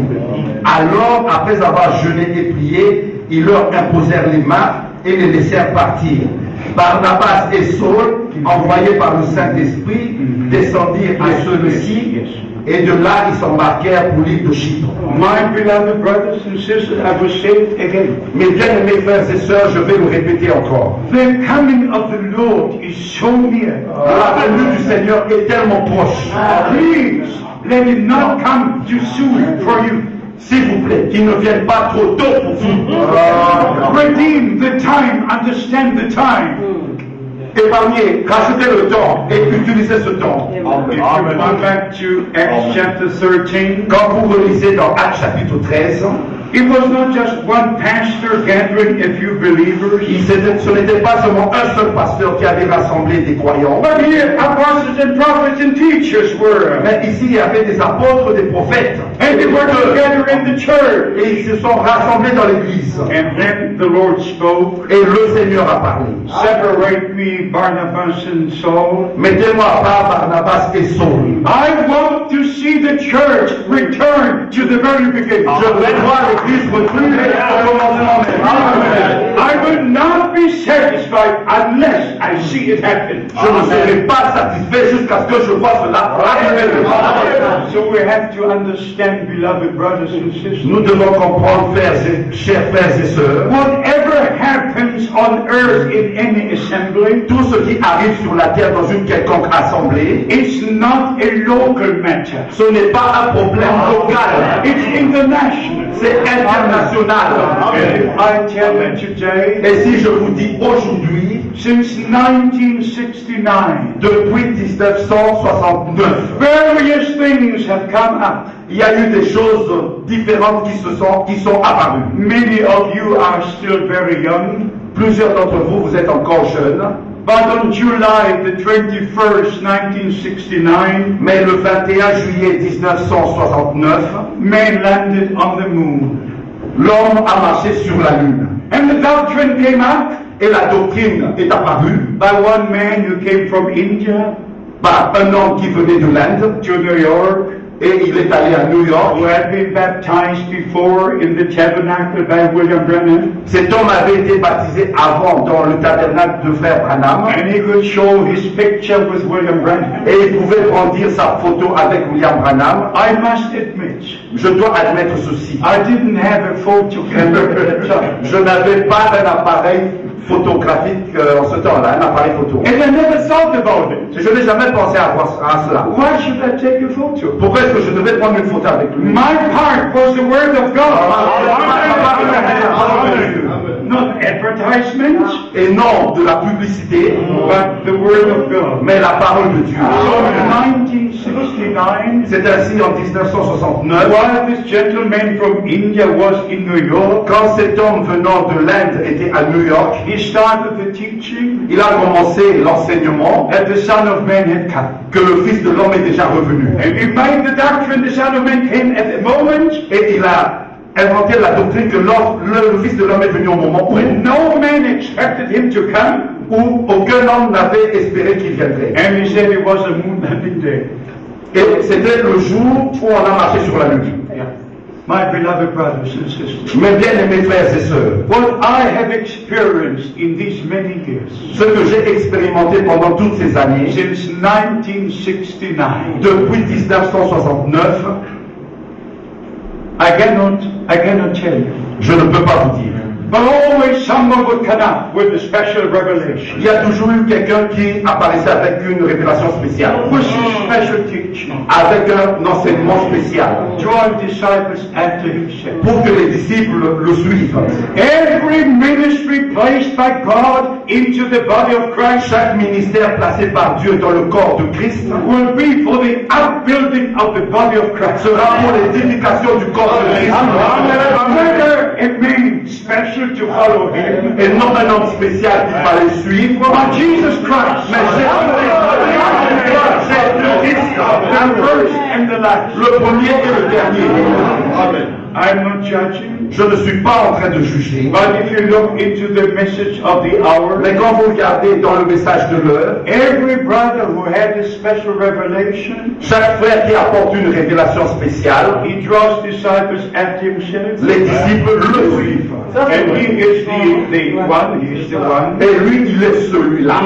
Alors, après avoir jeûné et prié, ils leur imposèrent les mains et les laissèrent partir. Barnabas et Saul, envoyés par le Saint-Esprit, descendirent à ceux-ci, et de là ils s'embarquèrent pour l'île de Chypre. My beloved brothers and sisters, I will say it again. Mes bien-aimés frères et sœurs, je vais le répéter encore. The coming of the Lord is so near. La venue du Seigneur est tellement proche. Please, let it not come too soon for you. S'il vous plaît, qu'il ne vienne pas trop tôt pour vous. Redeem the time, understand the time. Épargnez, rachetez le temps et utilisez ce temps. If you come back to Acts chapter thirteen, Quand vous relisez dans Actes chapitre treize, it was not just one pastor gathering a few believers, il s'était- ce n'était pas seulement un seul pasteur qui avait rassemblé des croyants, but here apostles and prophets and teachers were. mais ici il y avait des apôtres, des prophètes, And they were together in the church. et ils se sont rassemblés dans l'église. And then the Lord spoke, Et le Seigneur a parlé. separate me, Barnabas and Saul. Mettez-moi à part Barnabas et Saul. I want to see the church return to the very beginning. Je voudrais voir l'église retourner au commencement même. I will not be satisfied unless I see it happen. Je ne serai pas satisfait jusqu'à ce que je vois cela arriver. So we have to understand, beloved brothers and sisters, Nous devons comprendre, frères et, chers frères et sœurs, whatever happens on earth in any assembly, tout ce qui arrive sur la terre dans une quelconque assemblée, it's not a local matter. ce n'est pas un problème local, It's international. c'est international. And I tell you today, Et si je vous dis aujourd'hui, since nineteen sixty-nine, depuis dix-neuf cent soixante-neuf, various things have come up. il y a eu des choses différentes qui se sont, qui sont apparues. Many of you are still very young, Plusieurs d'entre vous, vous êtes encore jeunes, but on July the twenty-first, nineteen sixty-nine, mais le vingt et un juillet mille neuf cent soixante-neuf, man landed on the moon. l'homme a marché sur la lune. And the doctrine came up Et la doctrine est apparue by one man who came from India par un homme qui venait de l'Inde to New York, et il est allé à New York. who had been baptized before in the tabernacle by William Branham, Cet homme avait été baptisé avant dans le tabernacle de frère Branham and he could show his picture with William Branham. et il pouvait brandir sa photo avec William Branham. I must admit, Je dois admettre ceci. I didn't have a photo camera at the time. Je n'avais pas un appareil photographique euh, en ce temps-là, un appareil photo. And I never thought about it. Je n'ai jamais pensé à, voir- à cela. Why should I take a photo? Pourquoi est-ce que je devais prendre une photo avec lui? My part was the Word of God. Not advertisements, Et non de la publicité, but the Word of God. mais la parole de Dieu. So in nineteen sixty-nine, C'est ainsi en dix-neuf cent soixante-neuf, while this gentleman from India was in New York, quand cet homme venant de l'Inde était à New York, he started the teaching il a commencé l'enseignement that the Son of Man had come. que le Fils de l'homme est déjà revenu. And he made the doctrine the Son of Man came at the moment Et il a inventé la doctrine que l'or- le, le Fils de l'homme est venu au moment où, when no man expected him to come, où aucun homme n'avait espéré qu'il viendrait. and he said it was a moon landing day. Et c'était le jour où on a marché sur la lune. Yeah. My beloved brothers and sisters, Mes bien-aimés frères et sœurs, what I have experienced in these many years, ce que j'ai expérimenté pendant toutes ces années, since nineteen sixty-nine, depuis dix-neuf cent soixante-neuf, I cannot, I cannot tell you. je ne peux pas vous dire. But always someone would come up with a special revelation, Il y a toujours eu quelqu'un qui apparaissait avec une révélation spéciale, with a special teaching, avec un enseignement spécial, draw disciples after himself. pour que les disciples le suivent. Every ministry placed by God into the body of Christ Chaque ministère placé par Dieu dans le corps de Christ will be for the upbuilding of the body of Christ. sera pour l'édification du corps de Christ. Whether it means special to follow him, Et non un homme spécial qu'il fallait suivre, but Jesus Christ, mais Jésus-Christ, the first and the last. le premier et le dernier. I'm not judging, Je ne suis pas en train de juger, but if you look into the message of the hour, mais quand vous regardez dans le message de l'heure, every brother who had a special revelation, chaque frère qui apporte une révélation spéciale, he draws disciples after himself, les disciples le suivent. and he is the, the one, he is the one. Et lui, il est celui-là.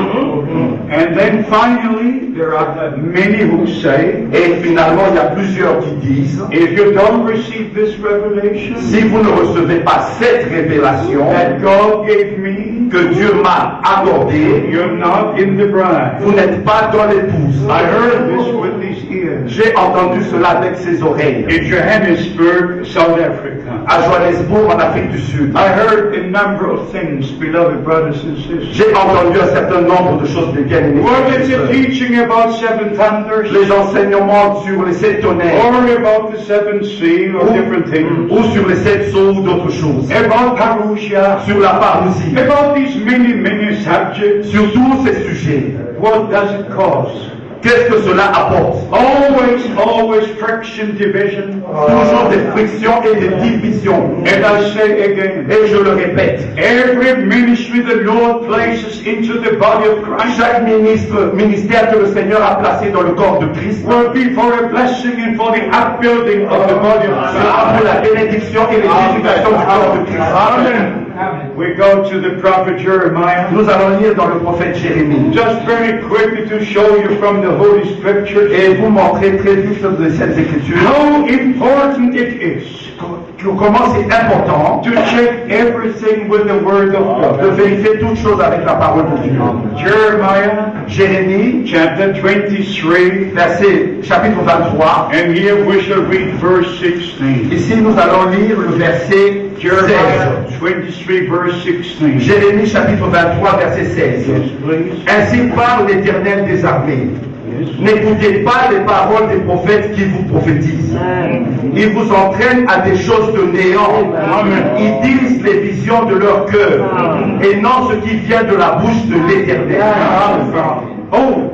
And then finally, there are many who say, Et finalement, il y a plusieurs qui disent, if you don't receive this revelation si vous ne recevez pas cette révélation that God gave me, que Dieu m'a accordée, you're not in the bride. vous n'êtes pas dans l'épouse. I heard this with these ears J'ai entendu cela avec ses oreilles. in Johannesburg, South Africa. À Johannesburg, en Afrique du Sud. I heard a number of things, beloved brothers and sisters. J'ai entendu un certain nombre de choses, mes bien-aimés. What is the teaching about seven thunders, Les enseignements sur les sept tonnerres, or about the seven sea, or different things, ou sur les sept sceaux ou d'autres choses, about Parousia, sur la parousie, about these many, many subjects? sur tous ces sujets. What does it cause? Qu'est-ce que cela apporte? Always, always friction, division. Toujours des frictions et des divisions. And I say again, Et je le répète, every ministry the Lord places into the body of Christ chaque ministre, ministère que le Seigneur a placé dans le corps de Christ will be for a blessing and for the upbuilding of the body of sera Christ. pour la bénédiction et l'édification du corps de Christ. Amen. We go to the prophet Jeremiah. Nous allons lire dans le prophète Jérémie. Just very quickly to show you from the Holy Scriptures Et vous montrer très vite de cette écriture how important it is comment c'est important to check everything with the Word of de God. vérifier toutes choses avec la parole de Dieu. Jeremiah Jérémie, chapter twenty-three, verset, chapitre vingt-trois. and here we shall read verse sixteen. Ici, nous allons lire le verset Jeremiah seize. twenty-three, verse sixteen. Jérémie, chapitre vingt-trois, verset seize. Yes, please. Ainsi parle l'Éternel des armées. N'écoutez pas les paroles des prophètes qui vous prophétisent. Ils vous entraînent à des choses de néant. Ils disent les visions de leur cœur et non ce qui vient de la bouche de l'Éternel. Oh,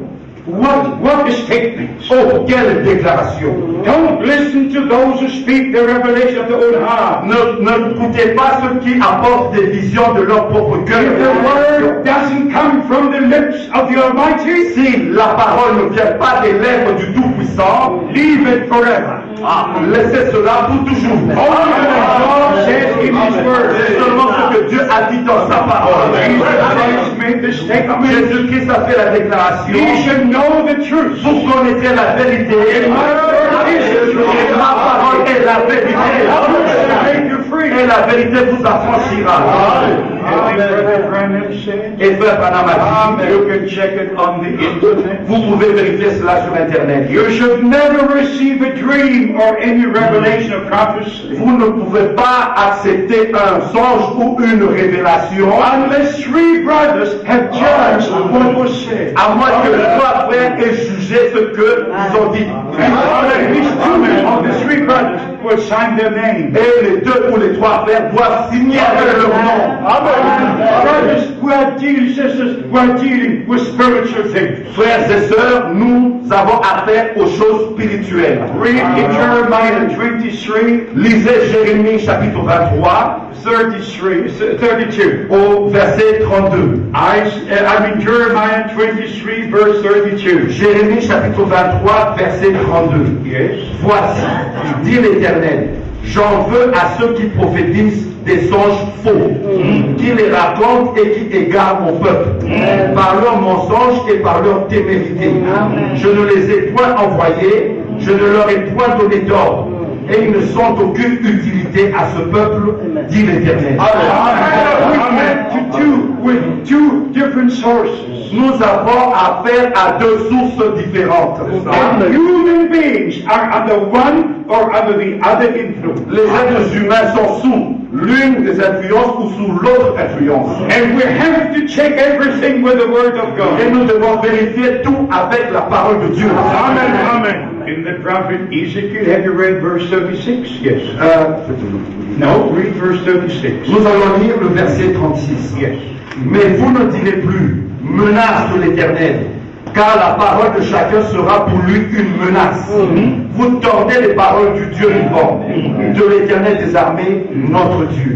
What, what a statement. Oh, quelle déclaration! Don't listen to those who speak the revelation of the own heart. Ne, ne écoutez pas ceux qui apportent des visions de leur propre If the cœur. word doesn't come from the lips of the Almighty, Si la parole ne vient pas des lèvres du Tout-Puissant, leave it forever. ah, laissez cela pour toujours. Only what God says in His C'est Word. seulement ce que Dieu a dit dans sa parole. Jesus Christ made the statement. Jésus-Christ a fait la Ye déclaration. should know the truth. Vous connaissez la vérité. And my word is the truth. Et ma parole est la vérité. Make you free. Et la vérité vous affranchira. And Brother Branham said, Et frère Branham a dit, you can check it on the internet. vous pouvez vérifier cela sur Internet. You should never receive a dream or any revelation of prophecy Vous ne pouvez pas accepter un songe ou une révélation unless three brothers have judged what was said. à moins que trois frères aient jugé ce que ils ont dit. And at least two of the three brothers will sign their name. Et les deux ou les trois frères doivent signer avec leur nom. Brothers who are dealing, sisters who are dealing with spiritual things. Frères et sœurs, nous avons affaire aux choses spirituelles. Read in Jeremiah twenty-three, Lisez Jérémie chapitre vingt-trois thirty-three, thirty-two. au verset trente-deux. I, uh, I mean Jeremiah twenty-three, verse thirty-two. Jérémie chapitre vingt-trois verset trente-deux. Yes. Voici, dit l'Éternel, j'en veux à ceux qui prophétisent des songes faux, qui les racontent et qui égarent mon peuple, par leurs mensonges et par leur témérité. Je ne les ai point envoyés, je ne leur ai point donné d'ordre, et ils ne sont aucune utilité à ce peuple, dit l'Éternel. We have to do with two different sources. Nous avons affaire à deux sources différentes. And human beings are under one or under the other influence. Les êtres humains sont sous l'une des influences ou sous l'autre influence. And we have to check everything with the Word of Et God. nous devons vérifier tout avec la parole de Dieu. Amen, amen. In the prophet Ezekiel, have you read verse thirty-six? Yes. Euh, No, read verse thirty-six. nous allons lire le verset trente-six. Yes. Mais vous ne direz plus menace de l'Éternel, car la parole de chacun sera pour lui une menace. Vous tordez les paroles du Dieu vivant, de l'Éternel des armées, notre Dieu.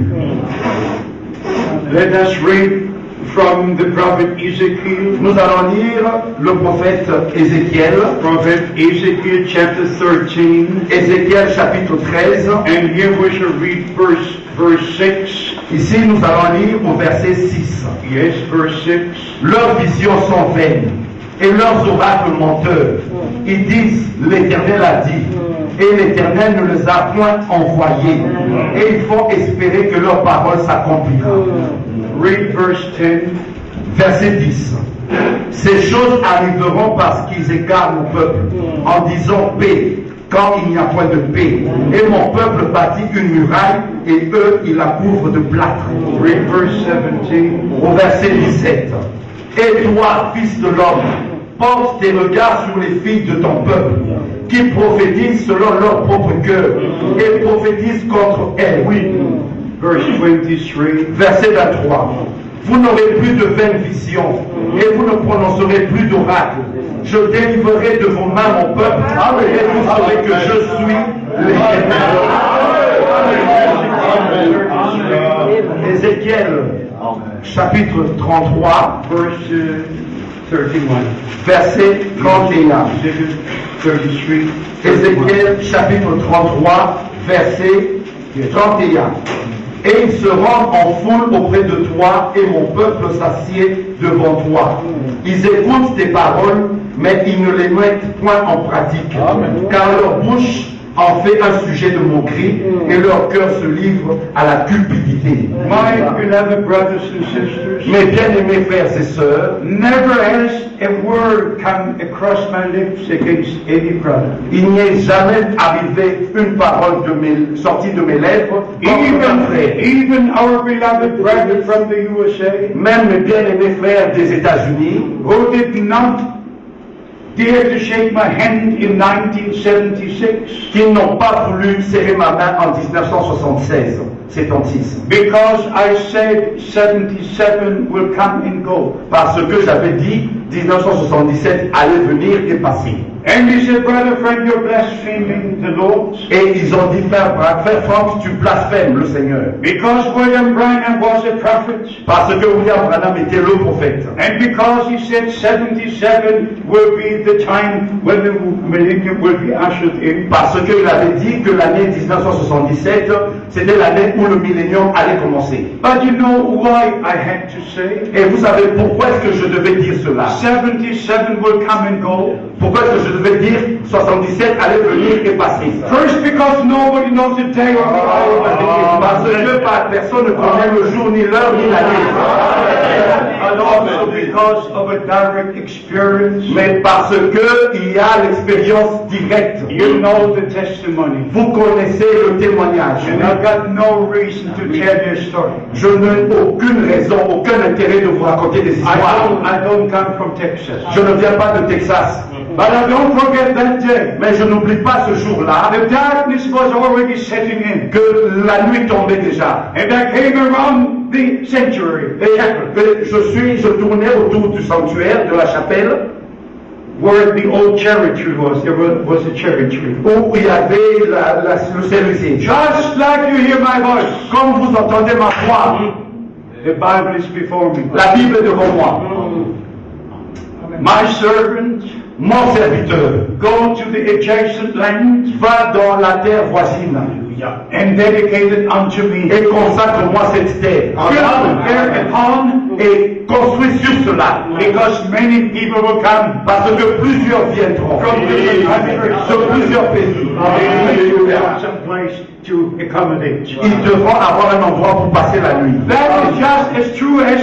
Let us read from the prophet Ezekiel. Nous allons lire le prophète Ézéchiel, Prophet Ezekiel chapter thirteen. Ézéchiel chapitre treize. And here we shall read verse, verse six. Ici, nous allons lire au verset six. Yes, verse six. Leurs visions sont vaines et leurs oracles menteurs. Ils disent, l'Éternel a dit, et l'Éternel ne les a point envoyés. Et ils font espérer que leur parole s'accomplira. Read verse ten. Verset dix. Ces choses arriveront parce qu'ils égarent mon peuple, en disant paix, quand il n'y a point de paix. Et mon peuple bâtit une muraille, et eux, ils la couvrent de plâtre. Read verse seventeen. Au verset dix-sept. Et toi, fils de l'homme, porte tes regards sur les filles de ton peuple, qui prophétisent selon leur propre cœur, et prophétisent contre elles. Oui. Verse twenty-three. Verset vingt-trois. Vous n'aurez plus de vaines visions, et vous ne prononcerez plus d'oracle. Je délivrerai de vos mains mon peuple, et vous saurez que je suis l'Éternel. Ézéchiel, chapitre trente-trois, Verse uh, thirty-one. verset trente et un. Ezekiel thirty-three. Ézéchiel, chapitre trente-trois, verset trente et un. Et ils se rendent en foule auprès de toi, et mon peuple s'assied devant toi. Ils écoutent tes paroles, mais ils ne les mettent point en pratique, car leur bouche en fait un sujet de moquerie, et leur cœur se livre à la cupidité. My beloved brothers and sisters, Mes bien-aimés frères et sœurs, never has a word come across my lips against any brother. il n'y est jamais arrivé une parole de mes, sortie de mes lèvres contre un Even, frère. even our beloved brethren from the U S A, Même mes bien-aimés frères des États-Unis, who did not dared to shake my hand in nineteen seventy-six. Qui n'ont pas voulu serrer ma main en dix-neuf cent soixante-seize, soixante-seize. Because I said seventy-seven will come and go. Parce que j'avais dit dix-neuf cent soixante-dix-sept allait venir et passer. And he said, Brother Frank, you're blaspheming the Lord. Et ils ont dit, frère, frère Frank, tu blasphèmes le Seigneur. Because William Branham was a prophet. Parce que William Branham était le prophète. And because he said seventy-seven will be the time when the millennium will be ushered in. Parce qu'il avait dit que l'année dix-neuf cent soixante-dix-sept, c'était l'année où le millénium allait commencer. But you know why I had to say? Et vous savez pourquoi est-ce que je devais dire cela? seventy-seven will come and go. Pourquoi est-ce que je devais dire soixante-dix-sept allait venir et passer? First, because nobody knows the day or the hour. Parce que pas, personne ne connaît le jour, ni l'heure, ni l'année. And also because of a direct experience. Mais parce que il y a l'expérience directe. You know the testimony. Vous connaissez le témoignage. And I've got no reason to tell you a story. Je n'ai aucune raison, aucun intérêt de vous raconter des I histoires. don't, I don't come from Texas. Je ne viens pas de Texas. But I don't forget that day. Mais je n'oublie pas ce jour-là The darkness was already setting in. que la nuit tombait déjà. And I came around the sanctuary. Et que je suis, je tournais autour du sanctuaire, de la chapelle, Where the old cherry tree was. There was, was a cherry tree. où il y avait la, la, le cerisier. Just like you hear my voice. Comme vous entendez ma voix, The Bible is before me. la Bible est devant moi. My servant, Mon serviteur go to the adjacent land va dans la terre voisine and dedicate it unto me. et consacre-moi cette terre. Build thereupon, Et construis sur cela. because many people will come Parce que plusieurs viendront from different countries. sur plusieurs pays. They have some place to accommodate. Ils devront avoir un endroit pour passer la nuit. That is just as true as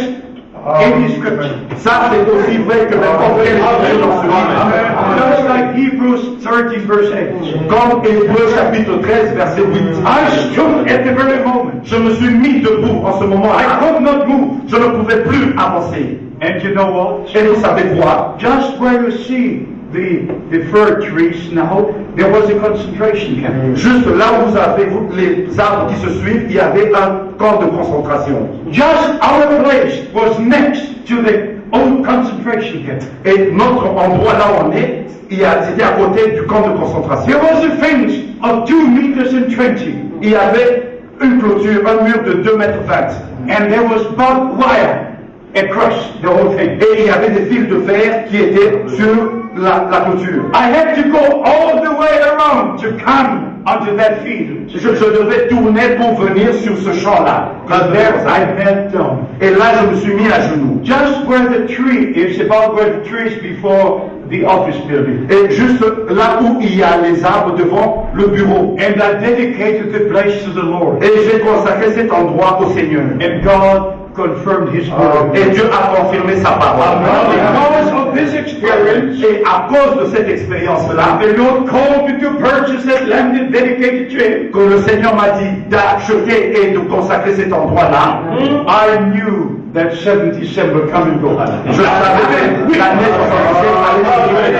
any scripture. Ça, c'est aussi vrai que n'importe quelle écriture dans ce livre. Just like Hebrews thirteen verse eight. Comme Hébreux chapitre treize, verset huit. I stood at the very moment. Je me suis mis debout en ce I moment-là. could not move. Je ne pouvais plus avancer. And you know what? Et vous savez quoi? Just where you see the, the fir trees now, there was a concentration camp. Juste là où vous avez les arbres qui se suivent, il y avait un camp de concentration. Just our place was next to the old concentration camp. Et notre endroit là où on est, il y a- c'était à côté du camp de concentration. There was a fence of two meters and twenty, Il y avait une clôture, un mur de deux mètres vingt. and there was barbed wire across the whole thing. Et il y avait des fils de fer qui étaient sur la, la clôture. I had to go all the way around to come onto that field. Je, je devais tourner pour venir sur ce champ-là. But there I knelt down. Et là, je me suis mis à genoux. Just where the tree is, about where the tree is before the office building. Et juste là où il y a les arbres devant le bureau. And I dedicated the place to the Lord. Et j'ai consacré cet endroit au Seigneur. And God confirmed His word. Et Dieu a confirmé sa parole. Because of this experience, Et à cause de cette expérience-là, the Lord called me to purchase that land and dedicate it to Him. que le Seigneur m'a dit d'acheter et de consacrer cet endroit-là, I knew that seventy-seven would come and go. je savais que l'année soixante-dix-sept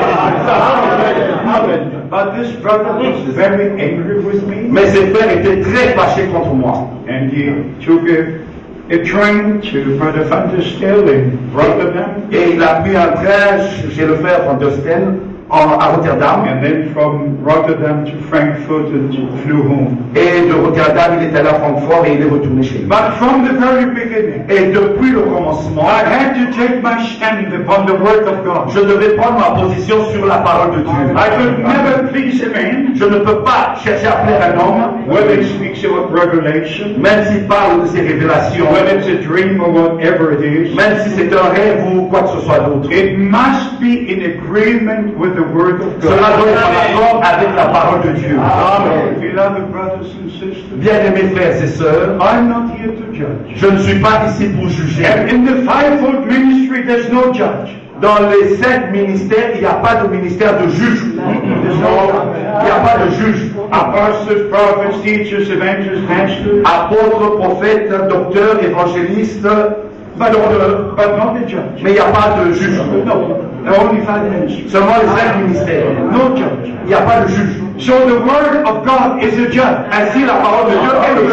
allait venir. But this brother was very angry with me, Mais ses frères étaient très fâchés contre moi. and he took a, a train to Brother Van der Stel in Rotterdam, Et il a pris un train chez le frère Van der Steen en- à Rotterdam. and then from Rotterdam to Frankfurt and flew home. Et de Rotterdam, il est allé à Francfort et il est retourné chez lui. But from the very beginning, Et depuis le commencement, I had to take my stand upon the Word of God. je devais prendre ma position sur la parole de Dieu. I could never please a man, Je ne peux pas chercher à plaire un homme, whether he speaks about revelation, même s'il parle de ses révélations, whether it's a dream or whatever it is. même si c'est un rêve ou quoi que ce soit d'autre. It must be in agreement with the Word of God. Cela doit être en accord avec la parole de Dieu. Amen. Beloved brothers and sisters, Bien-aimés frères et sœurs, I'm not here to judge. je ne suis pas ici pour juger. And in the fivefold ministry, there's no judge. Dans les cinq ministères, il n'y a pas de ministère de juge. There's no Il n'y a pas de juge. apostles, prophets, teachers, evangelists, pastors. Apôtres, prophètes, docteurs, évangélistes, But, uh, but not the judge. mais il n'y a pas de juge. No, only five ministries. Seulement les cinq ministères. No judge. Il n'y a pas de juge. So the word of God is a judge. Ainsi, la parole de Dieu est le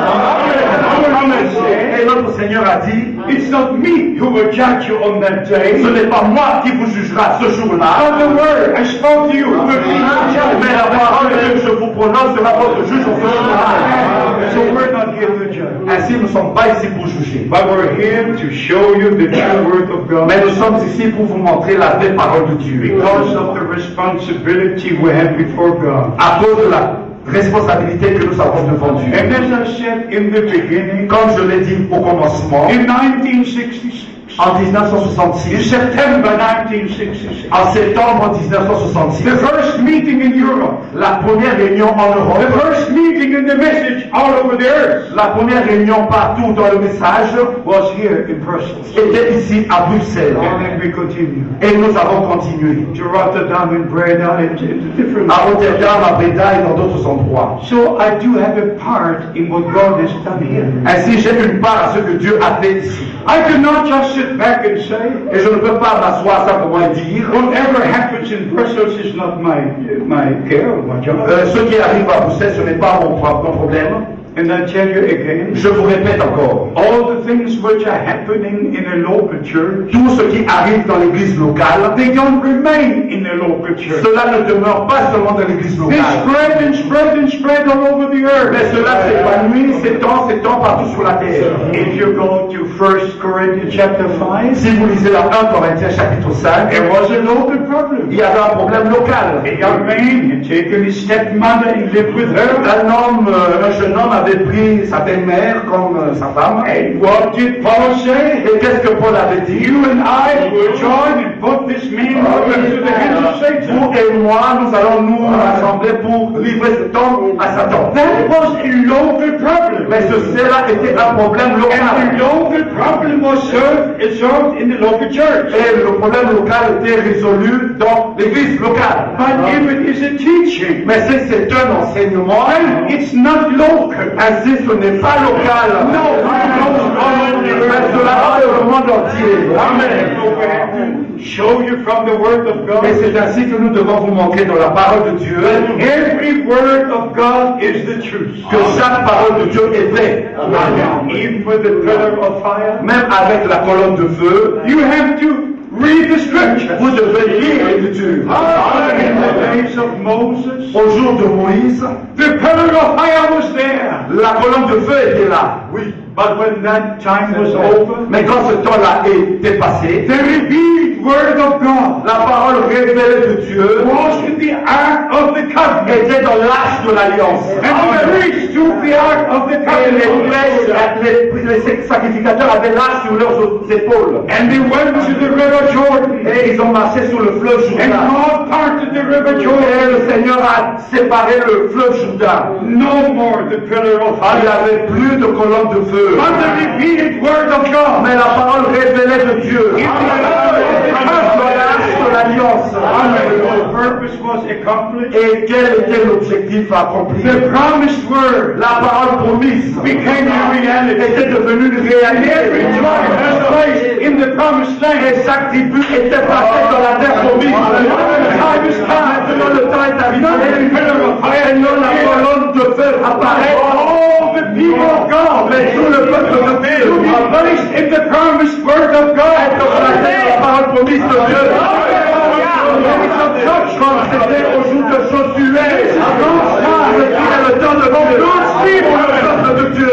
juge. Et notre Seigneur a dit, it's not me who will judge you on that day. ce n'est pas moi qui vous jugera ce jour-là. But the word I spoke to you who will be the judge. Mais la parole que je vous prononce sera votre juge au jour-là. So we're not here to judge. Ainsi, nous ne sommes pas ici pour juger. But we're here to show you the true word of God. Mais nous sommes ici pour vous montrer la vraie parole de Dieu. Because of the responsibility we have before God. À cause de la responsabilité que nous avons devant Dieu. And as I said in the beginning, Comme je l'ai dit au commencement, in nineteen sixty-six, en dix-neuf cent in soixante-six, September nineteen sixty-six, en septembre dix-neuf cent soixante-six, the first meeting in Europe, la première réunion en the Europe, first meeting in the message all over the earth la première réunion partout dans le message was here in Brussels. était ici à Bruxelles. And then we continue Et nous avons continué to Rotterdam and Breda and to to different. à Rotterdam, à Breda et dans d'autres endroits. So I do have a part in what God has done here. Ainsi, j'ai une part à ce que Dieu a fait ici. I cannot just sit back and say, Et je ne peux pas m'asseoir simplement et dire, whatever happens in Brussels is not my my care or my job. euh, ce qui arrive à Bruxelles, ce n'est pas mon, pro- mon problème. And I tell you again, Je vous répète encore, all the things which are happening in a local church, tout ce qui arrive dans l'église locale, they don't remain in a local church. cela ne demeure pas seulement dans l'église They locale. spread and spread and spread all over the Mais earth. cela s'épanouit, s'étend, s'étend partout sur la terre. If you go to First Corinthians chapter five, Si vous lisez la premier Corinthiens chapitre cinq, there was a local problem. il y avait un problème local. A young man had taken his stepmother and lived with her. Un homme, euh, un jeune homme avait pris sa belle-mère comme euh, sa femme. And what did Paul say? Et qu'est-ce que Paul avait dit? You and I will join and put this man over to the hands of Satan. Vous et moi, nous allons nous rassembler pour livrer cet homme à Satan. That was a local problem. Mais cela était un problème And local. the local problem was solved, it solved in the local church. Et le problème local était résolu dans l'église locale. But if it is a teaching, Mais si c'est un enseignement, then it's not local. ainsi ce n'est pas local. No, it goes all over the Mais earth. cela va dans le monde entier. Amen. So we have to show you from the Word of God. Et c'est ainsi que nous devons vous montrer dans la parole de Dieu Every word of God is the truth. que chaque parole de Dieu est vraie. Even with the pillar of fire, Même avec la colonne de feu, you have to read the scripture. vous devez lire l'écriture. In the days of Moses, Au jour de Moïse, the pillar of fire was there. la colonne de feu était là. Oui. But when that time was over, Mais quand ce temps-là était passé, the revealed word of God la parole révélée de Dieu was in the ark of the covenant. était dans l'arche de l'alliance. And the priests took the ark of the Et les covenant. prêtres, les, les sacrificateurs avaient l'arche sur leurs épaules. And they went to the river Jordan. Et ils ont marché sur le fleuve And Jourdain. God parted the river Et Jordan. le Seigneur a séparé le fleuve Jourdain. No more the pillar of Il n'y fire. avait plus de colonne de feu. But the repeated word of God. Mais la parole révélée de Dieu In the dans l'arche de l'alliance. the purpose was accomplished. Et quel était l'objectif accompli? The promised word La parole promise became a reality. était devenue une And every réalité. tribe has placed in the promised land. Et chaque tribu était passée dans la terre promise. The time is come. Maintenant le temps est arrivé. Not the pillar of fire, Et non la colonne de feu apparaît. all the people of God. Mais tout le peuple de To be Dieu placed in the promised word of est God. placé dans la parole promise de Dieu. Comme c'était au jour de Josué. C'était le temps de Dieu. Le peuple de Dieu.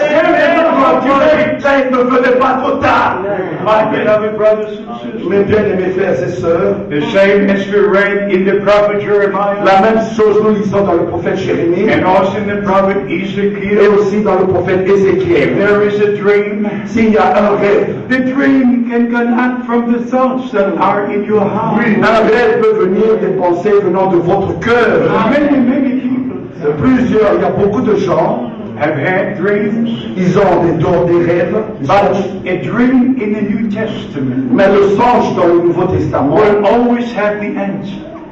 Il ne venait pas trop tard. My beloved brothers and sisters, Mes bien-aimés frères et sœurs, the same as we read in the prophet Jeremiah la même chose nous lisons dans le prophète Jérémie and also in the prophet et Ezekiel. aussi dans le prophète Ézéchiel. There is a dream. S'il y a un rêve, The dream can come out from the thoughts that are in your heart. un rêve peut venir des pensées venant de votre cœur. Many, many people Plusieurs, il y a beaucoup de gens, have had dreams, ils ont des dons, des rêves, but a dream in the New Testament mais le songe dans le Nouveau Testament will always have the answer.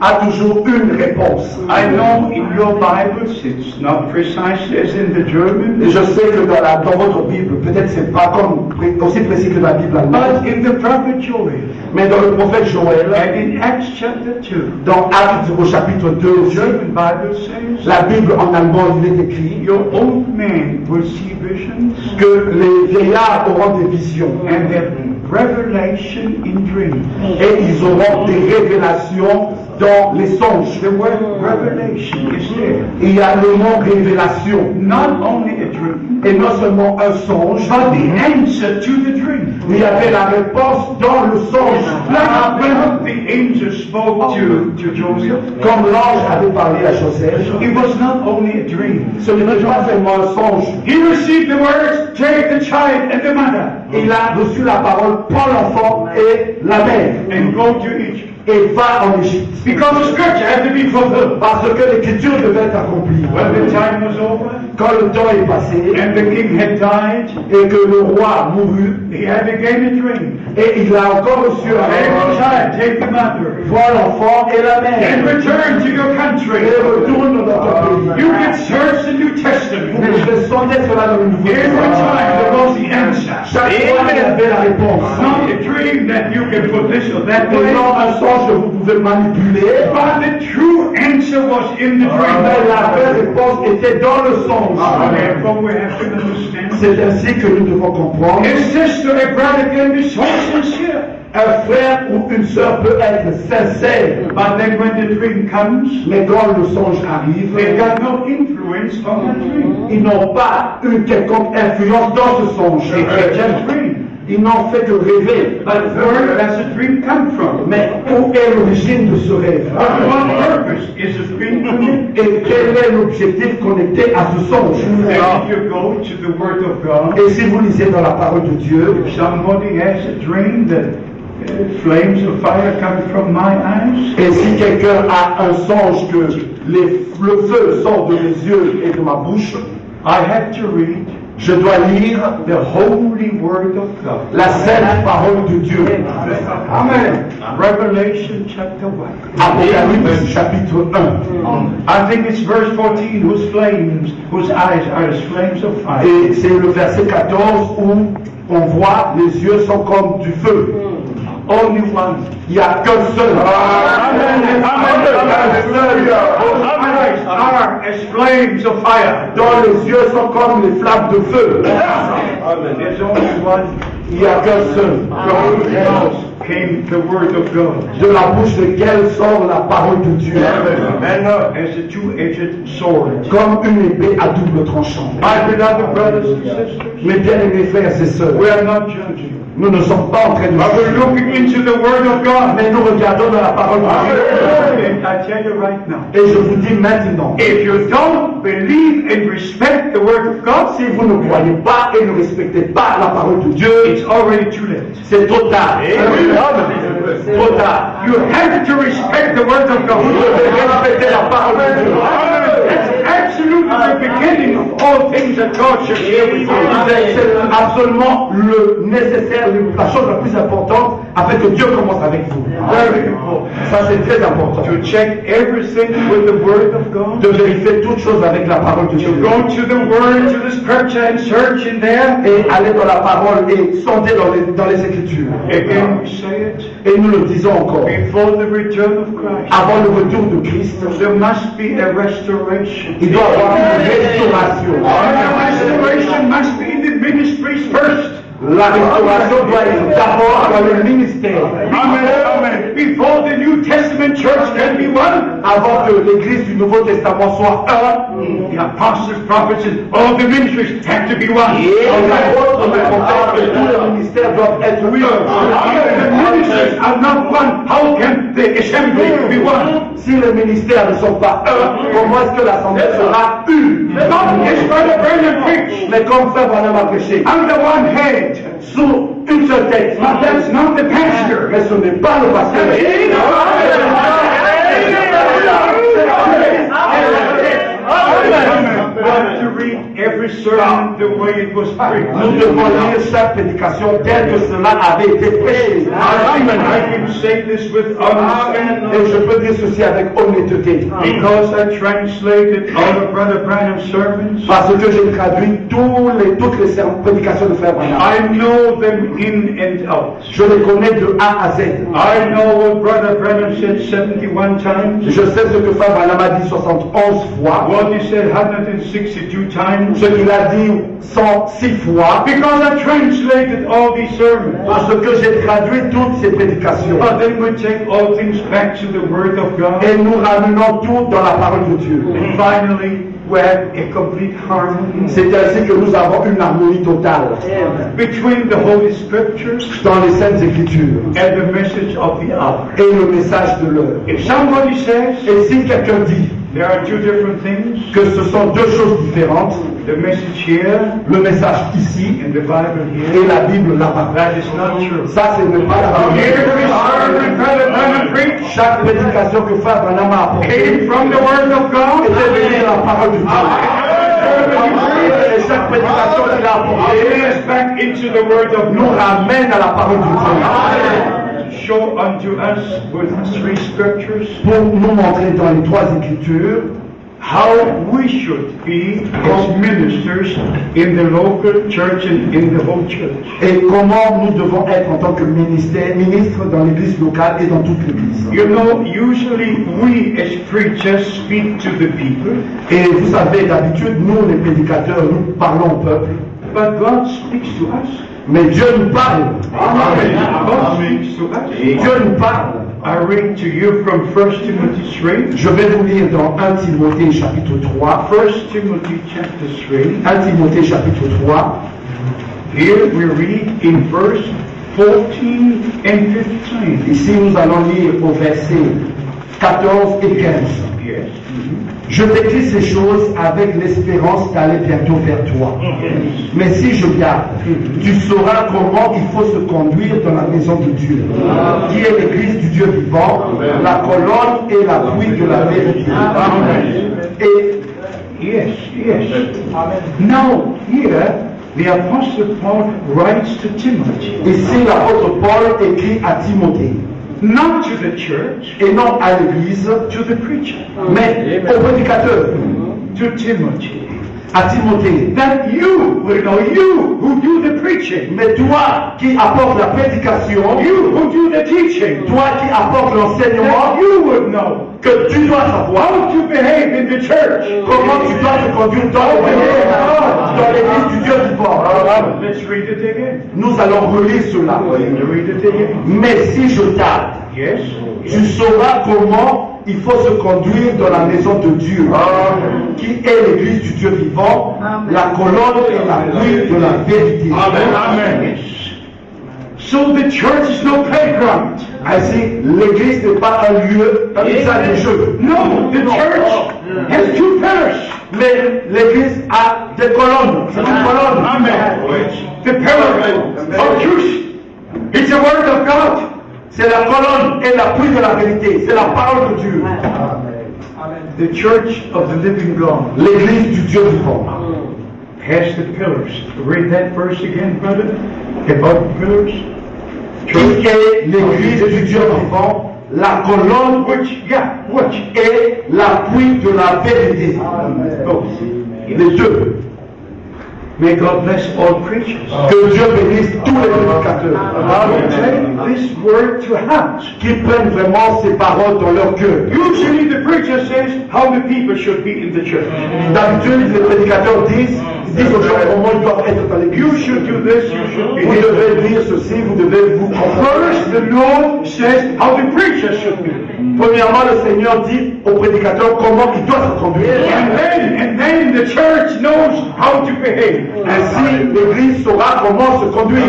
a toujours une réponse. I know in your Bibles it's not precisely as in the German, Et je sais que dans, la, dans votre Bible, peut-être c'est pas comme, aussi précis que la Bible allemande, but in the prophet Joel, mais dans le prophète Joël, and in Acts chapter two, dans Actes au chapitre deux, the German Bible says, la Bible en allemand, il est écrit your old men will see visions que les vieillards auront des visions and have revelation in dreams. et ils auront des révélations dans les songes. The word revelation is there. Il y a le mot révélation, Not only a dream, et non seulement un songe, but the answer to the dream. mais il y avait la réponse dans le songe. Like when the angel spoke to, to Joseph, Comme l'ange avait parlé à Joseph, it was not only a dream. ce n'était pas seulement un songe. He received the words, take the child and the mother, Il a reçu la parole, prends l'enfant et la mère, and go to Egypt. et va en Égypte. Because the scripture had to be fulfilled. Parce que l'écriture devait être accomplie. When the time was over, Quand le temps est passé and the king had died, et que le roi mourut, he had again a dream. et il a encore reçu un Take the rêve, child, take the mother, prends l'enfant et la and mère, return to your country. et retourne dans ton pays. You can search the New Testament. Mais je vais sonder cela dans le Nouveau Every time there Testament. was the answer. Chaque fois, il y avait la réponse. Not a dream that you can put this or that Et way. non un songe que vous pouvez manipuler, But the true answer was in the mais dream. la vraie réponse était dans le songe. Therefore, we have to understand. C'est ainsi que nous devons comprendre. A sister, a brother can be so sincere. Un frère ou une sœur peut être sincère, But then when the dream comes, mais quand le songe arrive, they got no influence on the dream. ils n'ont pas une quelconque influence dans ce songe. They just dream. Ils n'ont fait que rêver. But where does the dream come from? Mais où est l'origine de ce rêve? What one purpose is the dream connected? Et quel est l'objectif connecté à ce songe? And if you go to the Word of God, Et si vous lisez dans la parole de Dieu, if somebody has a dream that uh, flames of fire come from my eyes, et si quelqu'un a un songe que les, le feu sort de mes yeux et de ma bouche, I have to read je dois lire the holy Word of God. la sainte parole de Dieu. Amen. Revelation chapter one. Apocalypse chapitre un. I think it's verse fourteen, whose flames, whose eyes are as flames of fire. Et c'est le verset quatorze où on voit les yeux sont comme du feu. Only one. Il n'y a qu'un seul. Amen. Eyes are as flames of fire. Dont les yeux sont comme les flammes de feu. There's only one. Il n'y a qu'un seul. From whose mouth came the word of God. De la bouche desquelles sort la parole de Dieu. And as a two-edged sword. Comme une épée à double tranchant. My beloved brothers and sisters, Mes bien-aimés frères et sœurs, we are not judging. nous ne sommes pas en train de But we're looking into the word of God. mais nous regardons dans la parole de Dieu. And I tell you right now, Et je vous dis maintenant, if you don't believe and respect the word of God, si vous ne croyez pas et ne respectez pas la parole de Dieu, it's already too late. c'est trop tard. Trop tard. You have to respect the word of Vous devez God. respecter la parole de Dieu. That's absolutely the beginning of all things that God should share with you. C'est c'est absolument le nécessaire, la chose la plus importante afin que Dieu commence avec vous. Very important. Ça c'est très important. To check everything with the word of God. De vérifier toutes choses avec la parole de Dieu. To go to the word, to the scripture and search in there. Et aller dans la parole et sonder dans les, dans les Écritures. Again, we say it. Et nous le disons encore. Before the return of Christ, Avant le retour de Christ, there must be a restoration. il doit y avoir une restauration. And the restoration must be in the ministries first. La restauration doit être d'abord dans le ministère. Amen. Amen. Before the New Testament church can be one, Avant que l'Église du Nouveau Testament soit un, the apostles, prophets, and all the ministries have to be one. en apôtre, le prophète et tous les ministères doivent être If the un. ministries are not one, how can the assembly be one? Si les ministères ne sont pas un, comment est-ce que l'Assemblée sera une? Not as Brother Brennan preached, Mais comme Frère Branham a prêché, under one head. sous une seule tête. But that's not the pastor. Mais ce n'est pas le pasteur. We have to read every sermon the way it was preached. Nous devons lire chaque prédication telle que cela avait été prêché. Amen. I can say this with honesty. Et je peux dire ceci avec honnêteté. Because I translated all of Brother Branham's sermons. Parce que j'ai traduit tous les, toutes les ser- prédications de Frère Branham. I know them in and out. Je les connais de A à Z. I know what Brother Branham said seventy-one times. Je sais ce que Frère Branham a dit soixante et onze fois. What he said one hundred sixty-two times. Ce qu'il a dit cent six fois. Because I translated all these sermons. Parce que j'ai traduit toutes ces prédications. But then we take all things back to the Word of God. Et nous ramenons tout dans la parole de Dieu. And finally, we have a complete harmony C'est ainsi que nous avons une harmonie totale between the Holy Scriptures dans les Saintes Écritures and the message of the hour. et le message de l'heure. If somebody says Et si quelqu'un dit there are two different things, que ce sont deux choses différentes, the message here le message ici and the Bible et here, la Bible là-bas, that is not true. ça ce n'est pas la Here vérité. we sermon Brother Branham preached Chaque prédication que Frère Branham a apportée came from the Word of God. était venue de la parole de Dieu. Et chaque prédication qu'il a apportée Bring us back into the Word of nous God. ramène à la parole de Dieu. Show unto us with three scriptures Pour nous montrer dans les trois Écritures how we should be as ministers in the local church and in the whole church. et comment nous devons être en tant que ministère, ministre dans l'église locale et dans toute l'église. You know, usually we as preachers speak to the people, Et vous savez, d'habitude, nous les prédicateurs, nous parlons au peuple, but God speaks to us. mais Dieu nous parle. God speaks to us. Dieu nous parle. I read to you from First Timothy three. Je vais vous lire dans un Timothée chapitre trois. First Timothy chapter three. un Timothée chapitre trois. Here we read in verse fourteen and fifteen. Ici, nous allons lire au verset quatorze et quinze. Yes. Je t'écris ces choses avec l'espérance d'aller bientôt vers toi. Mais si je garde, tu sauras comment il faut se conduire dans la maison de Dieu, qui est l'église du Dieu vivant, la colonne et l'appui de la vérité. Et Yes, yes. Now, here, the Apostle Paul writes to Timothy, ici, l'apôtre Paul écrit à Timothée, not to the church, et non à l'église, to the preacher, mais au prédicateur, to Timothy. à Timothée. That you will know, you who do the preaching, Mais toi qui apportes la prédication, you who do the teaching, toi qui apportes l'enseignement, that you would know que tu dois savoir how to behave in the church. comment tu dois te conduire dans l'église, dans l'église du Dieu vivant. Let's read it again. Nous allons relire cela. Read it again. Mais si je tarde, Yes. tu sauras comment il faut se conduire dans la maison de Dieu, qui est l'église du Dieu vivant, la colonne et l'appui de la vérité. Amen. Amen. Yes. So the church is no playground. Ainsi, l'église n'est pas un lieu, un usage de jeu. No, the church has two pillars. Mais l'église a des colonnes. C'est une colonne. Amen. The pillar of truth. It's the word of God. C'est la colonne et l'appui de la vérité. C'est la parole de Dieu. The church of the living God L'église du Dieu vivant. has the pillars. Read that verse again, brother. About the pillars. Qui est l'église du Dieu vivant, la colonne Which, yeah, which? et l'appui de la vérité. Both. Les deux. May God bless all preachers. Que Dieu bénisse tous les prédicateurs. Take this word to heart. Qui prennent vraiment ces paroles dans leur cœur. Usually the preacher says how the people should be in the church. D'habitude, les prédicateurs disent, ils disent aux gens comment ils doivent être dans You l'église. should do this, you should be Vous here. devez dire ceci, vous devez vous comprendre. First, the Lord says how the preacher should be. Premièrement, le Seigneur dit au prédicateur comment il doit se conduire. And then, and then the church knows how to behave. Ainsi, l'église saura comment se conduire.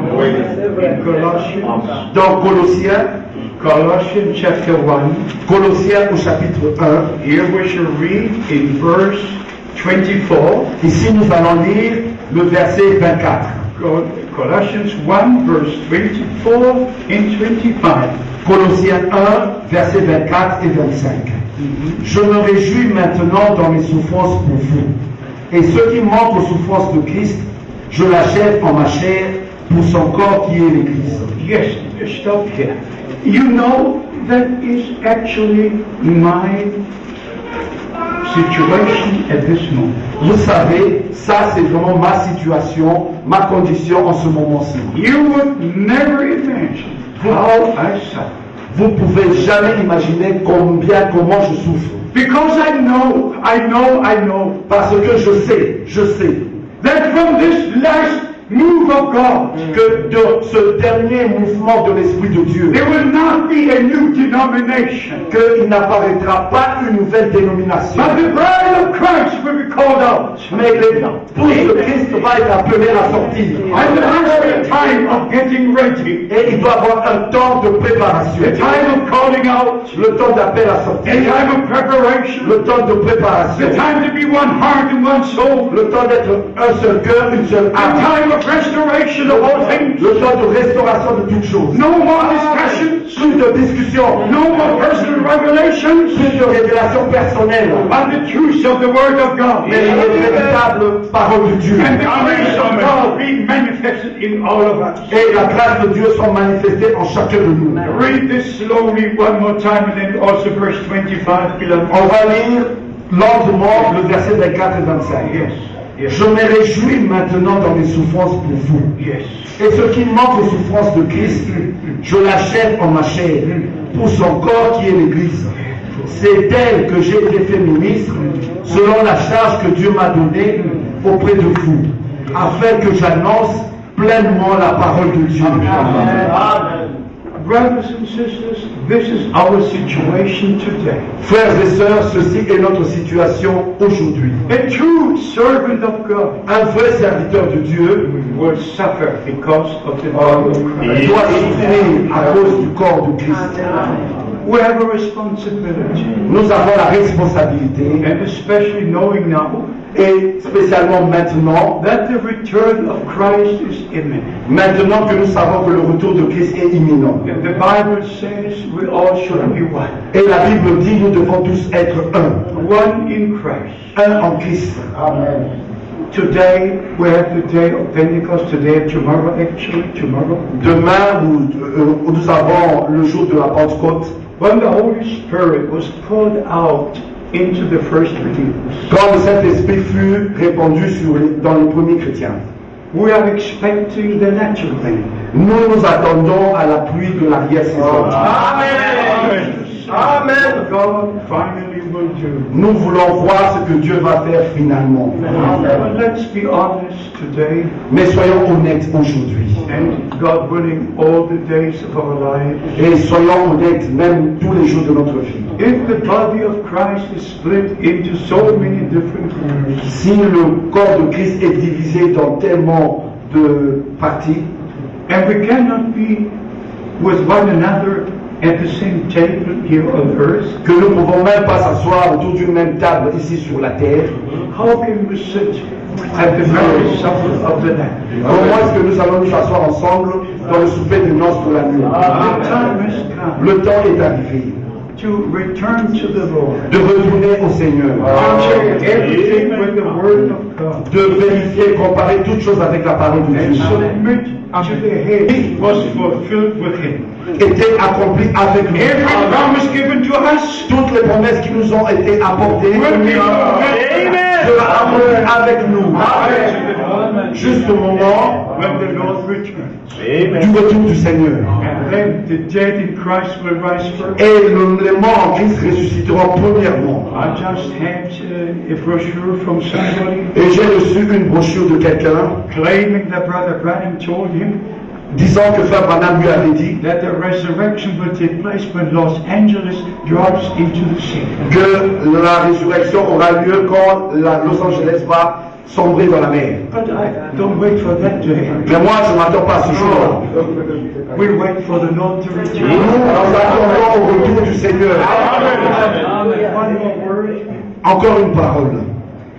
In Colossians, Dans Colossiens, Colossians chapter one, Colossiens au chapitre un, here we shall read in verse twenty-four. ici nous allons lire le verset vingt-quatre. Col- Colossians one, verse twenty-four and twenty-five. Colossiens un, versets vingt-quatre et vingt-cinq. Je me réjouis maintenant dans mes souffrances pour vous, Et ce qui manque aux souffrances de Christ, je l'achève en ma chair pour son corps qui est l'Église. Yes, stop here. You know, that is actually my situation at this moment. Vous savez, ça c'est vraiment ma situation, ma condition en ce moment-ci. You would never imagine how I suffer. Vous pouvez jamais imaginer combien, comment je souffre. Because I know, I know, I know Parce que je sais, je sais that from this last move of God, que de ce dernier mouvement de l'Esprit de Dieu, there will not be a new denomination, qu'il n'apparaîtra pas une nouvelle dénomination. but the bride of Christ will be called out. Mais l'épouse de Christ va être appelée à sortir. And there must be a time of getting ready, Et il doit avoir un temps de préparation. a time of calling out, Le temps d'appel à a sortir. time of preparation, Le temps de préparation. the time to be one heart and one soul, Le temps d'être un seul cœur, une seule a âme. time of restoration of all things. Le temps de restauration de toutes choses. No more discussions, Plus de discussion. no more personal revelations, Plus de révélation personnelle. but the truth of the Word of God. Mais la véritable parole de Dieu. And the grace of God being manifested in all of us. Et la grâce de Dieu soit manifestée en chacun de nous. Read this slowly one more time, and then also verse twenty-five, beloved. On va lire lentement le verset vingt-quatre et vingt-cinq. Yes, yes, Je me réjouis maintenant dans mes souffrances pour vous. yes. Et ce qui manque aux souffrances de Christ, je l'achève en ma chair pour son corps qui est l'Église. C'est d'elle que j'ai été fait ministre, selon la charge que Dieu m'a donnée auprès de vous, afin que j'annonce pleinement la parole de Dieu. Amen. Brothers and sisters, this is our situation today. Frères et sœurs, ceci est notre situation aujourd'hui. A true servant of God Un vrai serviteur de Dieu will suffer because of the body of Christ. doit souffrir à cause du corps de Christ. We have a responsibility, Nous avons la responsabilité, and especially knowing now et spécialement maintenant, that the return of Christ is imminent. maintenant que nous savons que le retour de Christ est imminent. And the Bible says we all should be one. Et la Bible dit nous devons tous être un, One in Christ. un en Christ. Amen. Today we have the day of Pentecost. Today, tomorrow, actually, tomorrow. Demain, nous, euh, nous avons le jour de la Pentecôte, When the Holy Spirit was poured out into the first believers, quand le Saint-Esprit fut répandu sur les- dans les premiers chrétiens. we are expecting the natural thing. Nous nous attendons à la pluie de l'arrière-saison. Amen. Amen. God finally will do. Nous voulons voir ce que Dieu va faire finalement. But let's be honest today, Mais soyons honnêtes aujourd'hui. and God willing, all the days of our lives. Et soyons honnêtes même tous les jours de notre vie. If the body of Christ is split into so many different groups, Si le corps de Christ est divisé dans tellement de parties, and we cannot be with one another at the same table here on earth, que nous ne pouvons même pas s'asseoir autour d'une même table ici sur la terre, how can we sit at the very supper of the Lamb? comment est-ce que nous allons nous asseoir ensemble dans le souper de noces de l'agneau? The time has come Le temps est arrivé to return to the Lord, de retourner au Seigneur, to check everything with the Word of God, de vérifier, comparer toutes choses avec la parole de and Dieu. submit to the head. It was fulfilled with Him. Était accompli avec nous. Every promise given to us Toutes les promesses qui nous ont été apportées will be fulfilled. sera accompli avec nous. Juste au moment When the Lord returns. du retour du Seigneur. And then the dead in Christ will rise first. Et le- les morts en Christ ressusciteront premièrement. I just had uh, a brochure from somebody Et j'ai reçu une brochure de quelqu'un claiming that Brother Branham told him disant que Frère Branham lui avait dit that the resurrection will take place when Los Angeles drops into the sea. que la résurrection aura lieu quand la Los Angeles va sombrer dans la mer. But I don't wait for that day. Mais moi, je ne m'attends pas à ce jour-là. We wait for the Lord to Nous, return. nous attendons au retour du Seigneur. One more word. Encore une parole.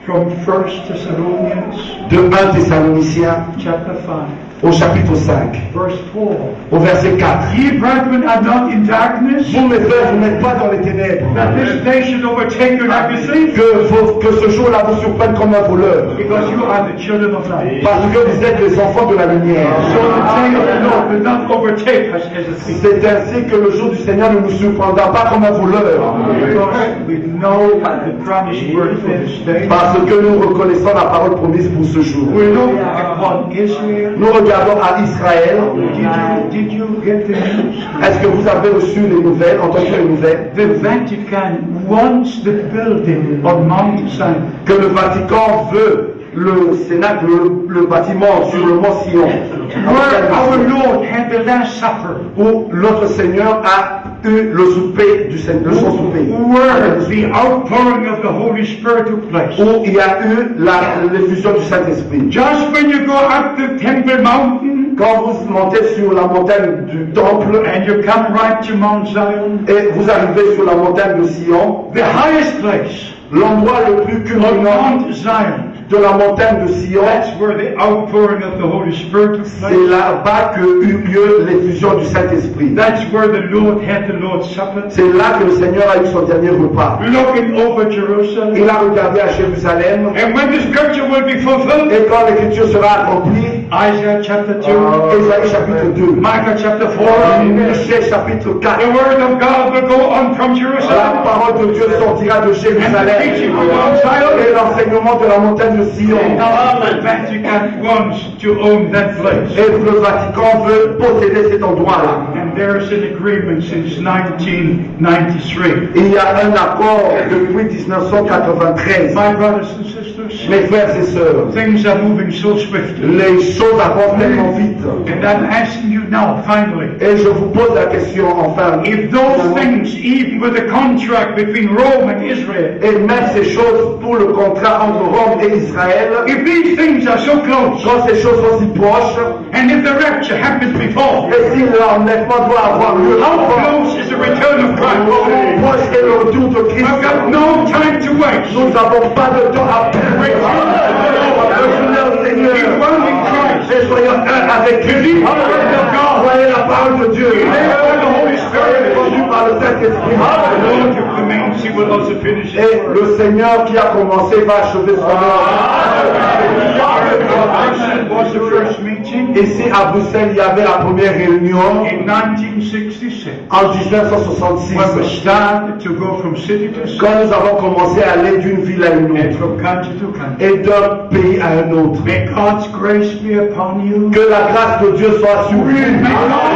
from First Thessalonians de un Thessaloniciens chapter five, au chapitre cinq, verse four. au verset quatre. Ye brethren are not in darkness, Vous, mes frères, vous n'êtes pas dans les ténèbres. that this day should overtake you not be thief, Que, vos- que ce jour-là vous surprenne comme un voleur. because you are the children of light. Parce que vous êtes les enfants de la lumière. So the day of the Lord will not overtake us as a thief, C'est ainsi que le jour du Seigneur ne nous surprendra pas comme un voleur. because we know the promised word for this day. Parce que nous reconnaissons la parole promise pour ce jour. We look upon Israel. Nous regardons à Israël. Did you, did you get the news? Est-ce que vous avez reçu les nouvelles, entendu les nouvelles, The Vatican wants the building on Mount Sinai. que le Vatican veut le Sénat, le, le bâtiment sur le mont Sion, Where our Lord had the Last Supper. où notre Seigneur a eu le souper du Seigneur, son souper, Where the outpouring of the Holy Spirit took place. où il y a eu la l'effusion du Saint-Esprit. Just when you go up the Temple Mountain Quand vous montez sur la montagne du Temple and you come right to Mount Zion, et vous arrivez sur la montagne de Sion, the highest place l'endroit le plus on culminant Mount Zion, de la montagne de Sion, that's where the outpouring of the Holy Spirit took c'est place. là-bas que eut lieu l'effusion du Saint-Esprit. That's where the Lord had the Lord's Supper. C'est là que le Seigneur a eu son dernier repas. Looking over Jerusalem. Il a regardé à Jérusalem, And when the scripture will be fulfilled, et quand l'écriture sera accomplie, Isaiah chapter two, Ésaïe chapitre deux, Micah chapter four, Michée chapitre the quatre, word of God will go on from la Jerusalem, parole de Dieu sortira de and the teaching Jérusalem, will go on et Zion. l'enseignement de la montagne de Sion. Now the Vatican wants to own that place. Et le Vatican veut posséder cet endroit-là. And there's an agreement since nineteen ninety-three. Il y a un accord depuis dix-neuf cent quatre-vingt-treize. My brothers and sisters, Mes frères et sœurs, things are moving so swiftly. les choses avancent tellement vite. And I'm asking you now, finally, Et je vous pose la question enfin. if those things, even with the contract between Rome and Israel, Et même ces choses pour le contrat entre Rome et Israël, if these things are so close, quand ces choses sont si proches, and if the rapture happens before, et si l'enlèvement doit avoir lieu, how comment close is the return of Christ? proche est le retour de Christ? I've got no time to waste. Nous n'avons pas de temps à perdre. Revenez au Seigneur. Be one in Christ. Et soyons un avec lui. Voyez la parole de Dieu. Soyez conduits par le Saint-Esprit. The Lord who commences, He will also finish it. Et le Seigneur qui a commencé va achever son œuvre. Was the first meeting Ici à Bruxelles, il y avait la première réunion in nineteen sixty-six. en dix-neuf cent soixante-six. When we started to go from city to city Quand nous avons commencé à aller d'une ville à une and autre from country to country. et d'un pays à un autre. May God's grace be upon you. Que la grâce de Dieu soit sur lui. May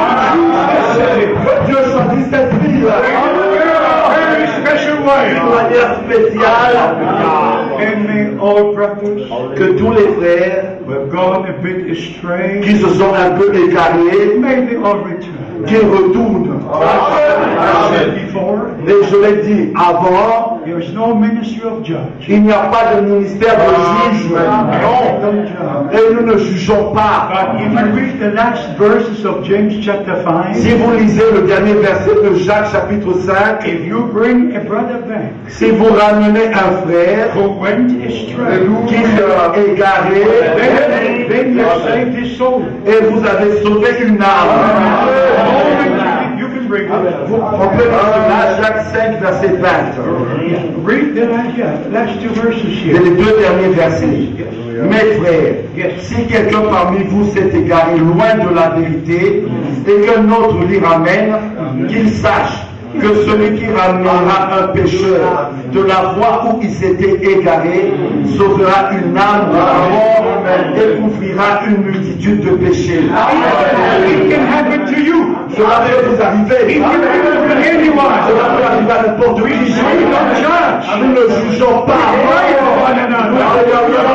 God Dieu choisit cette ville in a very special d'une way. manière spéciale. And may all brothers Que tous les frères who have gone a bit astray, qui se sont un peu égarés, may they all return. qu'ils retournent. I said before, Et je l'ai dit avant, there is no ministry of judge. il n'y a pas de ministère de juge. Don't judge. Et nous ne jugeons pas. But if you read the last verses of James chapter five, Si vous lisez le dernier verset de Jacques chapitre cinq, if you bring a brother back si vous ramenez un frère who went astray, qui s'est égaré, then, then you saved his soul. et vous avez sauvé une âme. You can bring it. Vous comprenez cela, Jacques cinq, verset vingt. Read the last, yeah, last two verses C'est here. les deux derniers versets. Mes frères, si quelqu'un parmi vous s'est égaré loin de la vérité et qu'un autre l'y ramène, qu'il sache que celui qui ramènera un pécheur de la voie où il s'était égaré sauvera une âme de la mort et couvrira une multitude de péchés. It can happen to you. Cela peut vous arriver. It can happen to anyone. Cela peut arriver à n'importe qui. We don't judge. Nous ne jugeons pas. Pray for one Nous another.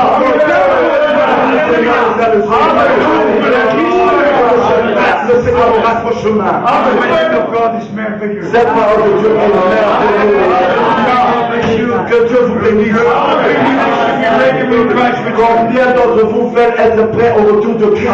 le Seigneur aura son chemin. The word of God is merveilleux. Cette parole de Dieu est merveilleuse. Que Dieu vous bénisse. Combien d'entre vous veulent être prêts au retour de Christ?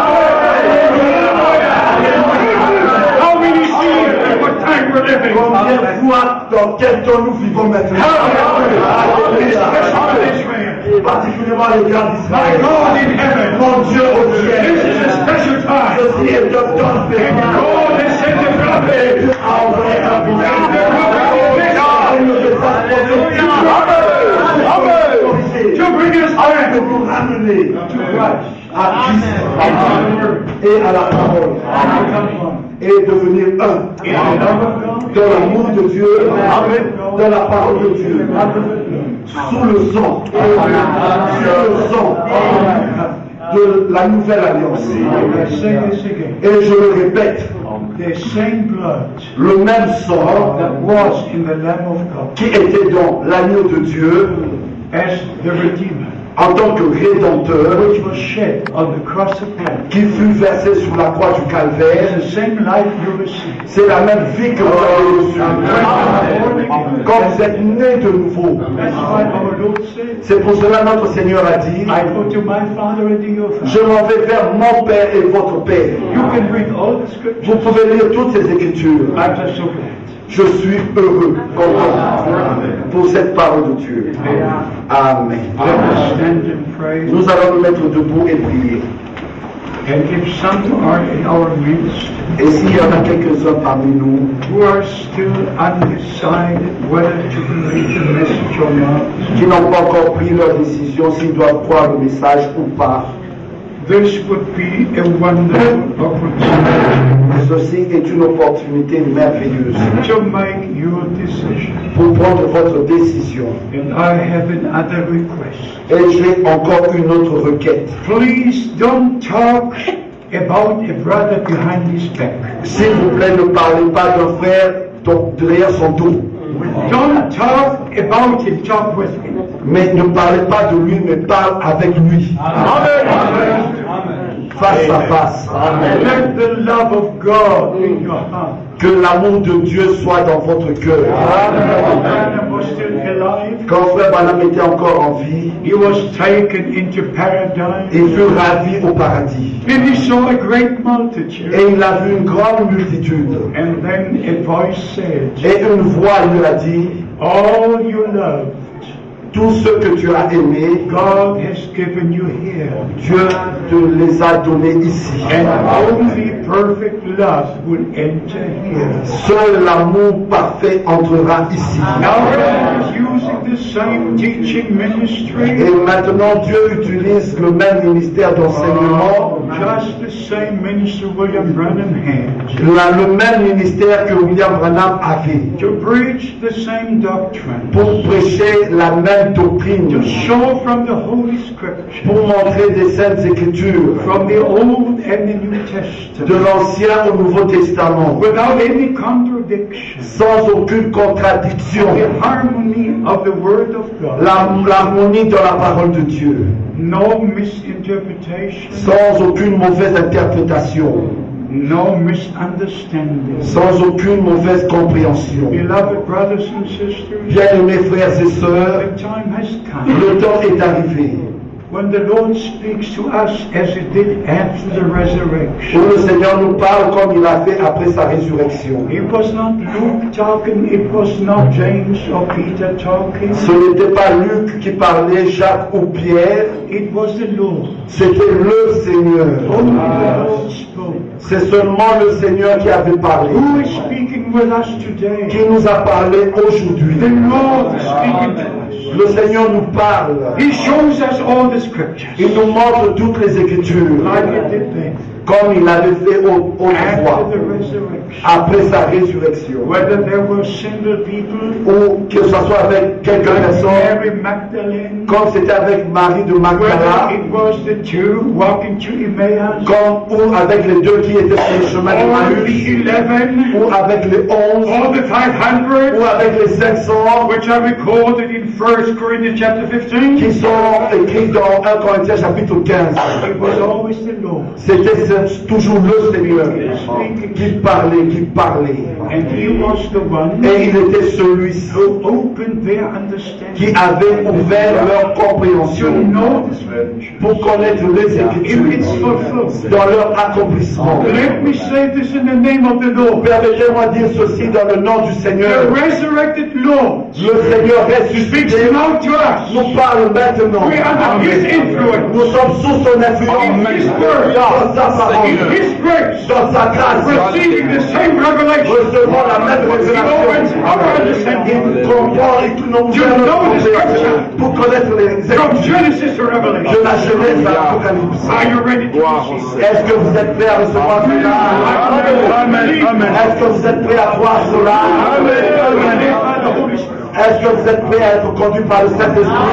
How many see what time we're living? Combien de fois dans quel temps nous vivons maintenant? Especially in Israel. particulièrement à l'égard My d'Israël. God in heaven, Mon Dieu au this ciel, is a special time. ceci est un temps And spécial. God has sent the prophet. Dieu a envoyé un And the prophète. To bring us Afin back de nous ramener to Christ. à Christ et à la parole et devenir un In the love of God, dans l'amour de Dieu, dans la parole de Dieu, sous le sang, sous le sang de la nouvelle alliance. I say this again. Et je le répète, The same blood le même sang that was in the Lamb of God qui était dans l'agneau de Dieu as the Redeemer, en tant que rédempteur, which was shed on the cross of Calvary, qui fut versé sur la croix du is calvaire, the same life you receive. c'est la même vie que vous avez reçue. Quand vous êtes né de nouveau, That's why our Lord said, c'est pour cela notre Seigneur a dit, I go to my Father and to your je Father. m'en vais vers mon Père et votre Père. You can read all the Vous scriptures. pouvez lire toutes ces écritures. I'm just so glad. Je suis heureux, content pour cette parole de Dieu. Amen. Let us stand and pray. Nous allons nous mettre debout et prier. And if some are in our midst Et s'il y en a quelques-uns parmi nous who are still undecided whether to believe the message or not, qui n'ont pas encore pris leur décision s'ils doivent croire le message ou pas, this would be a wonderful opportunity ceci est une opportunité merveilleuse to make your decision. pour prendre votre décision. And I have another request. Et j'ai encore une autre requête. Please don't talk about a brother behind his back. S'il vous plaît, ne parlez pas d'un frère dont- derrière son dos. Don't talk about him, talk with him. Mais ne parlez pas de lui, mais parle avec lui. Face à face. Let the love of God in your heart. Que l'amour de Dieu soit dans votre cœur. Abraham was still alive. Quand frère Branham était encore en vie, He was taken into paradise. il fut ravi au paradis. And he saw a great multitude. Et il a vu une grande multitude. And then a voice said, Et une voix lui a dit, all you loved, tous ceux que tu as aimés, God has given you here. Dieu te les a donnés ici. And only perfect love will enter here. Seul l'amour parfait entrera ici. Now God is using the same teaching ministry, Et maintenant Dieu utilise le même ministère d'enseignement, just the same ministry William Branham had, la- le même ministère que William Branham avait, to preach the same doctrine, pour prêcher la même doctrine, to show from the Holy Scripture, pour montrer des saintes écritures, from the Old and the New de Testament, l'Ancien au Nouveau Testament, without any contradiction, sans aucune contradiction, the harmony of the Word of God, la- l'harmonie dans la parole de Dieu, no misinterpretation, sans aucune mauvaise interprétation, no misunderstanding. sans aucune mauvaise compréhension. Beloved brothers and sisters, Bien-aimés frères et sœurs, the time has come le temps est arrivé when the Lord speaks to us as He did after the où resurrection. le Seigneur nous parle comme il a fait après sa résurrection. It was not Luke talking, it was not James or Peter talking, Ce n'était pas Luc qui parlait, Jacques ou Pierre, it was the Lord. c'était le Seigneur. Only the Lord spoke. C'est seulement le Seigneur qui avait parlé, Who is speaking with us today? qui nous a parlé aujourd'hui. The Lord is speaking to us. Le Seigneur nous parle. He shows us all the scriptures. Il nous montre toutes les Écritures, Like He did then, comme il avait fait au- autrefois, after the resurrection. après sa résurrection. Whether there were single people, Ou que ce soit avec quelques personnes, Mary Magdalene, comme c'était avec Marie de whether Magdala, it was the two walking to Emmaus, comme ou avec les deux qui étaient sur le chemin or d'Emmaüs, the eleven, ou avec les onze, or the five ou hundred, avec les cinq cents, which are recorded in First Corinthians chapter fifteen. qui sont écrits dans un Corinthiens chapitre quinze. It was always the Lord C'était toujours le Seigneur speaking. qui parlait, qui parlait. And he was the one Et il était celui-ci who opened their qui understanding avait ouvert leur to compréhension know the scriptures pour connaître les in Écritures its fulfillment. dans leur accomplissement. Let me say this in the name of the Lord. Permettez-moi de dire ceci dans le nom du The Seigneur. resurrected Lord Le Seigneur speaks ressuscité now to us. nous parle maintenant. We are under His influence, Nous sommes sous son influence, in His word, dans sa in parole, His grace, dans sa grâce, receiving the same revelation. recevant la même He opens révélation. our understanding Il comprend et tout nous ouvre notre compréhension pour connaître les from Écritures Genesis to de Revelation. la Genèse à l'Apocalypse. Are you ready to receive? Est-ce que vous êtes prêts à recevoir cela? Amen. Amen. Est-ce que vous êtes prêts à voir cela? Est-ce que vous êtes prêts à être conduits par le Saint-Esprit?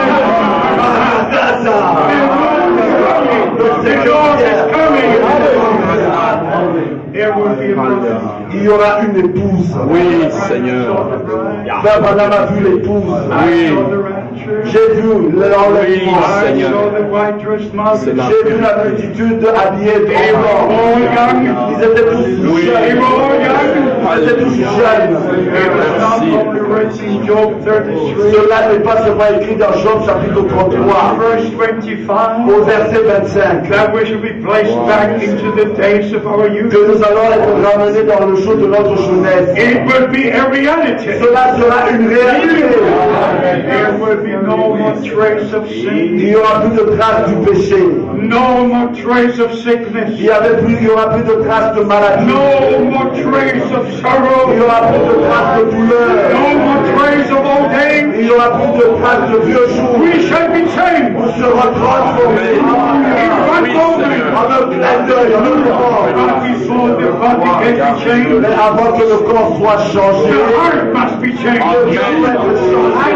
Le Seigneur est coming. There will be a bride. Il y aura une épouse. Oui, Seigneur. Frère Branham a vu l'épouse. I saw the rapture. J'ai vu l'enlèvement. Oui, I Seigneur. saw the white dressed C'est mother. la J'ai vu la multitude habillée They were en or. all young. Ils étaient tous Oui. They jeunes. were all young. Ils étaient tous It jeunes. was not only written in Job thirty-three, Cela n'est pas seulement écrit dans Job chapitre trente-trois, verse twenty-five, au verset vingt-cinq, that we should be placed back into the days of our youth. que nous allons être ramenés dans le jour de notre jeunesse. It will be a reality. Cela sera une réalité. There will be no more trace of Il sin, n'y aura plus de traces du péché. no more trace of Il sickness, y avait plus, il y aura plus de traces de maladie. no more trace of Il y sorrow, aura plus de traces de douleur. no more trace of old age. Il y aura plus de traces de vieux jours. We shall be changed. Nous serons transformés In one moment, en un clin d'œil, en un moment. but before the body can be changed, Mais avant que le corps soit changé, the heart must be le changed. cœur doit être changé.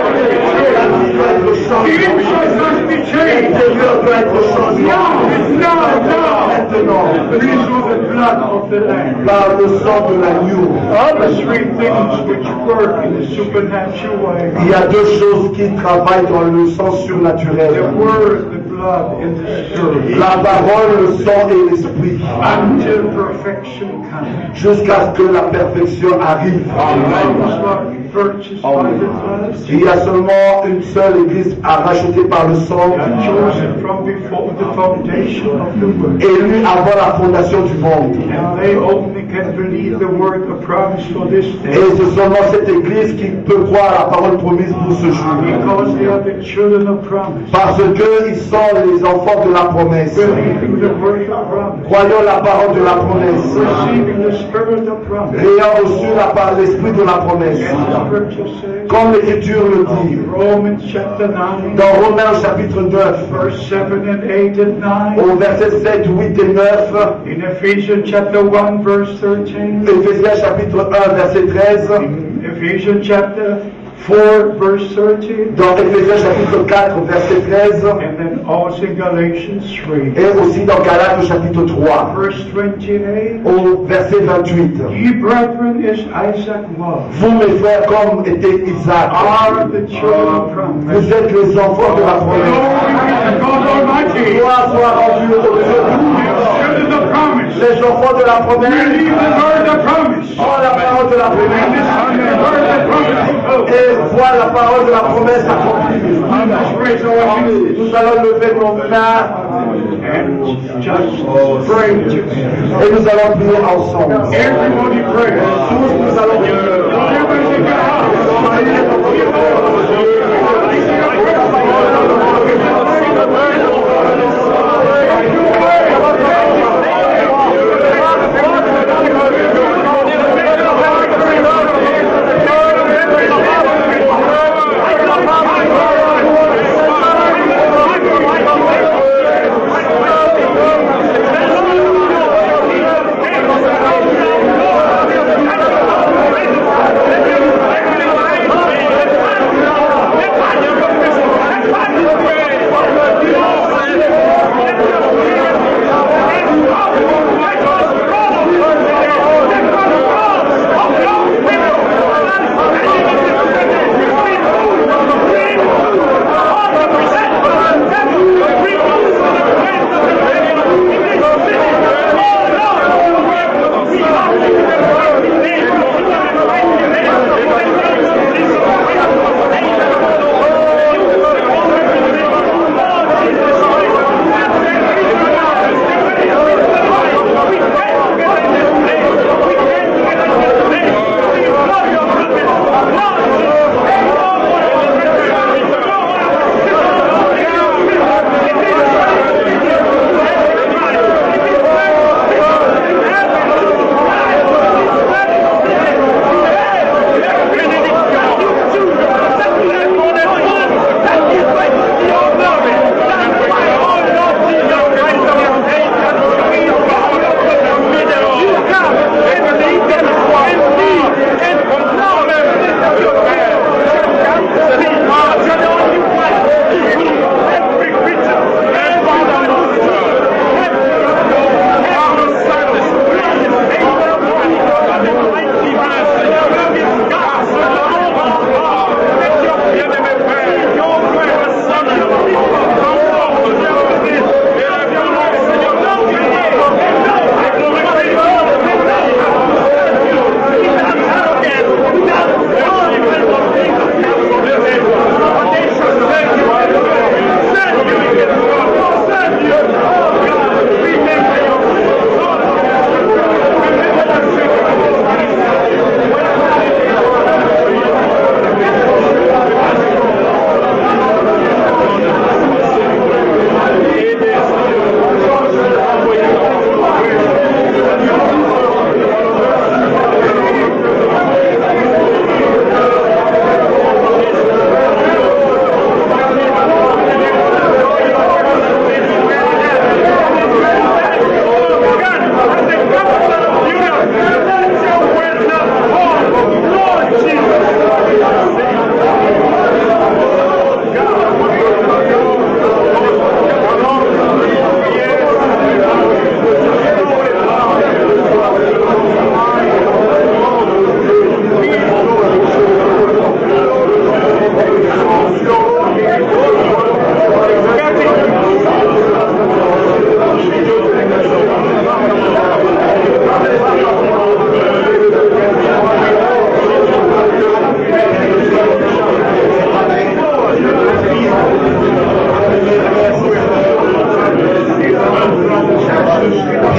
La vie doit être The changée. inside must be changed. L'intérieur doit être changé. Now, now, Maintenant, through the blood of the Lamb. par le sang de l'agneau. The three things which work in the supernatural way. Il y a deux choses qui travaillent dans le sens The surnaturel. word, the blood, and the spirit. La parole, le sang et l'esprit. Until perfection comes. Jusqu'à ce que la perfection arrive. Those who are purchased by the blood, Il y a seulement une seule église à racheter par le sang, are chosen from before the foundation of the world. élue avant la fondation du monde. And they only can believe the word of promise for this Et day. c'est seulement cette église qui peut croire la parole promise pour ce jour. Because they are the children of promise. Parce qu'ils sont les enfants de la promesse. Believing the word of promise. Croyant la parole de la promesse. Receiving the spirit of promise. Ayant reçu la part l'esprit de la promesse. And the scripture says, Comme l'Écriture le dit. Romans chapter nine, Dans Romains chapitre neuf, verse seven and eight and nine. au verset sept, huit et neuf, In Ephesians chapter one, verse thirteen. Éphésiens chapitre un, verset treize, In Ephesians chapter four, verse thirteen. dans Éphésiens chapitre quatre, verset treize, And then also in Galatians three, et aussi dans Galates chapitre trois, verse twenty-eight. au verset vingt-huit. Ye brethren, as Isaac was, Vous, mes frères, comme était Isaac, are the children of promise. vous êtes les enfants de la promesse. Glory be to God Almighty. Gloire soit rendue au Dieu. Children of promise. Les enfants de la promesse, Believe the word of promise. voient la parole de la And promesse. the word of promise. Et voient la parole de la promesse accomplie. Let's raise our hands Nous allons lever nos mains and just pray together. et nous allons prier ensemble. Everybody pray. Tous nous allons prier. Thank you.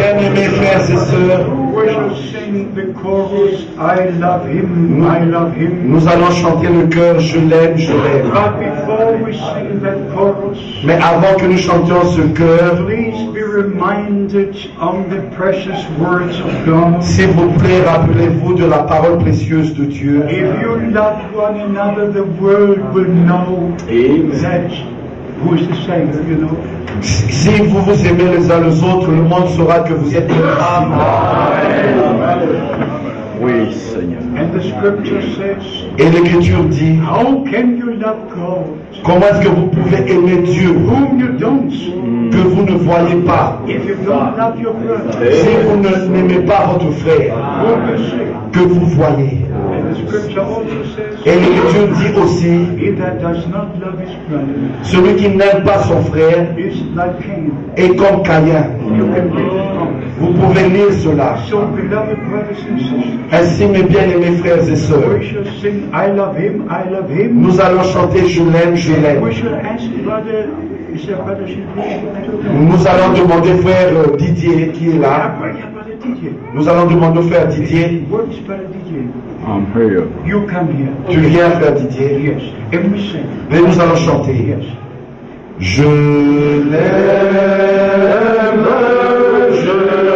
bien-aimés frères et sœurs, we shall sing the chorus, I love him, I love him. nous allons chanter le chœur Je l'aime, je l'aime. But before we sing that chorus, Mais avant que nous chantions ce chœur, please be reminded on the precious words of God. s'il vous plaît, rappelez-vous de la parole précieuse de Dieu. If you love one another, the world will know that who is the Savior, you know. Si vous vous aimez les uns les autres, le monde saura que vous êtes des disciples. Oui, Seigneur. And the scripture says, Et l'Écriture dit, how can you love God comment est-ce que vous pouvez aimer Dieu whom you don't see? que vous ne voyez pas? If you don't love your brother, Si vous ne- n'aimez pas votre frère whom you see? que vous voyez. And the scripture also says, Et l'Écriture dit aussi, he that does not love his brother celui qui n'aime pas son frère is like Cain. est comme Caïn. You can read it from. Vous pouvez lire cela. So, beloved brothers and sisters, Ainsi, mes bien-aimés frères et sœurs, we shall sing, I love him, I love him. nous allons chanter Je l'aime, je l'aime. We shall ask brother, is there brother Shibli? Nous allons demander frère euh, Didier qui est là. Yeah, brother D J. Nous allons demander au frère Didier. Where is brother D J? I'm here. You come here. Tu viens frère Didier. Yes. And we sing. Mais nous allons chanter. Yes. Je l'aime, je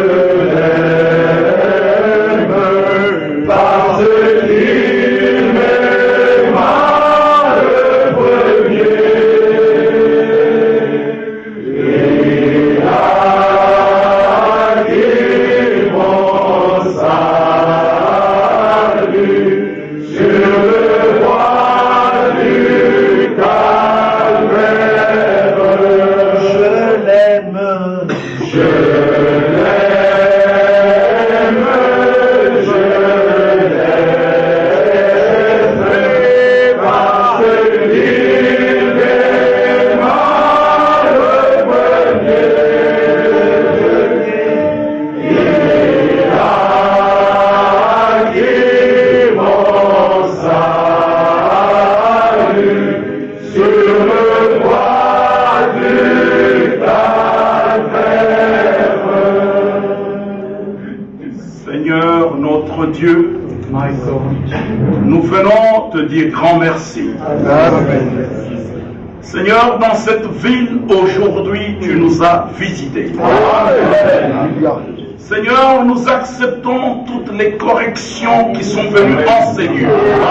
l'aime, parce qu'il m'aima le premier. Et a acquis mon salut sur le bois du calvaire. Je l'aime, je l'aime, je l'aime, parce qu'il m'aima le premier. Il a acquis mon salut sur le bois du Seigneur, notre Dieu, My God. nous venons te dire grand merci. Seigneur, dans cette ville, aujourd'hui, tu nous as visités. Seigneur, nous acceptons toutes les corrections qui sont venues enseigner.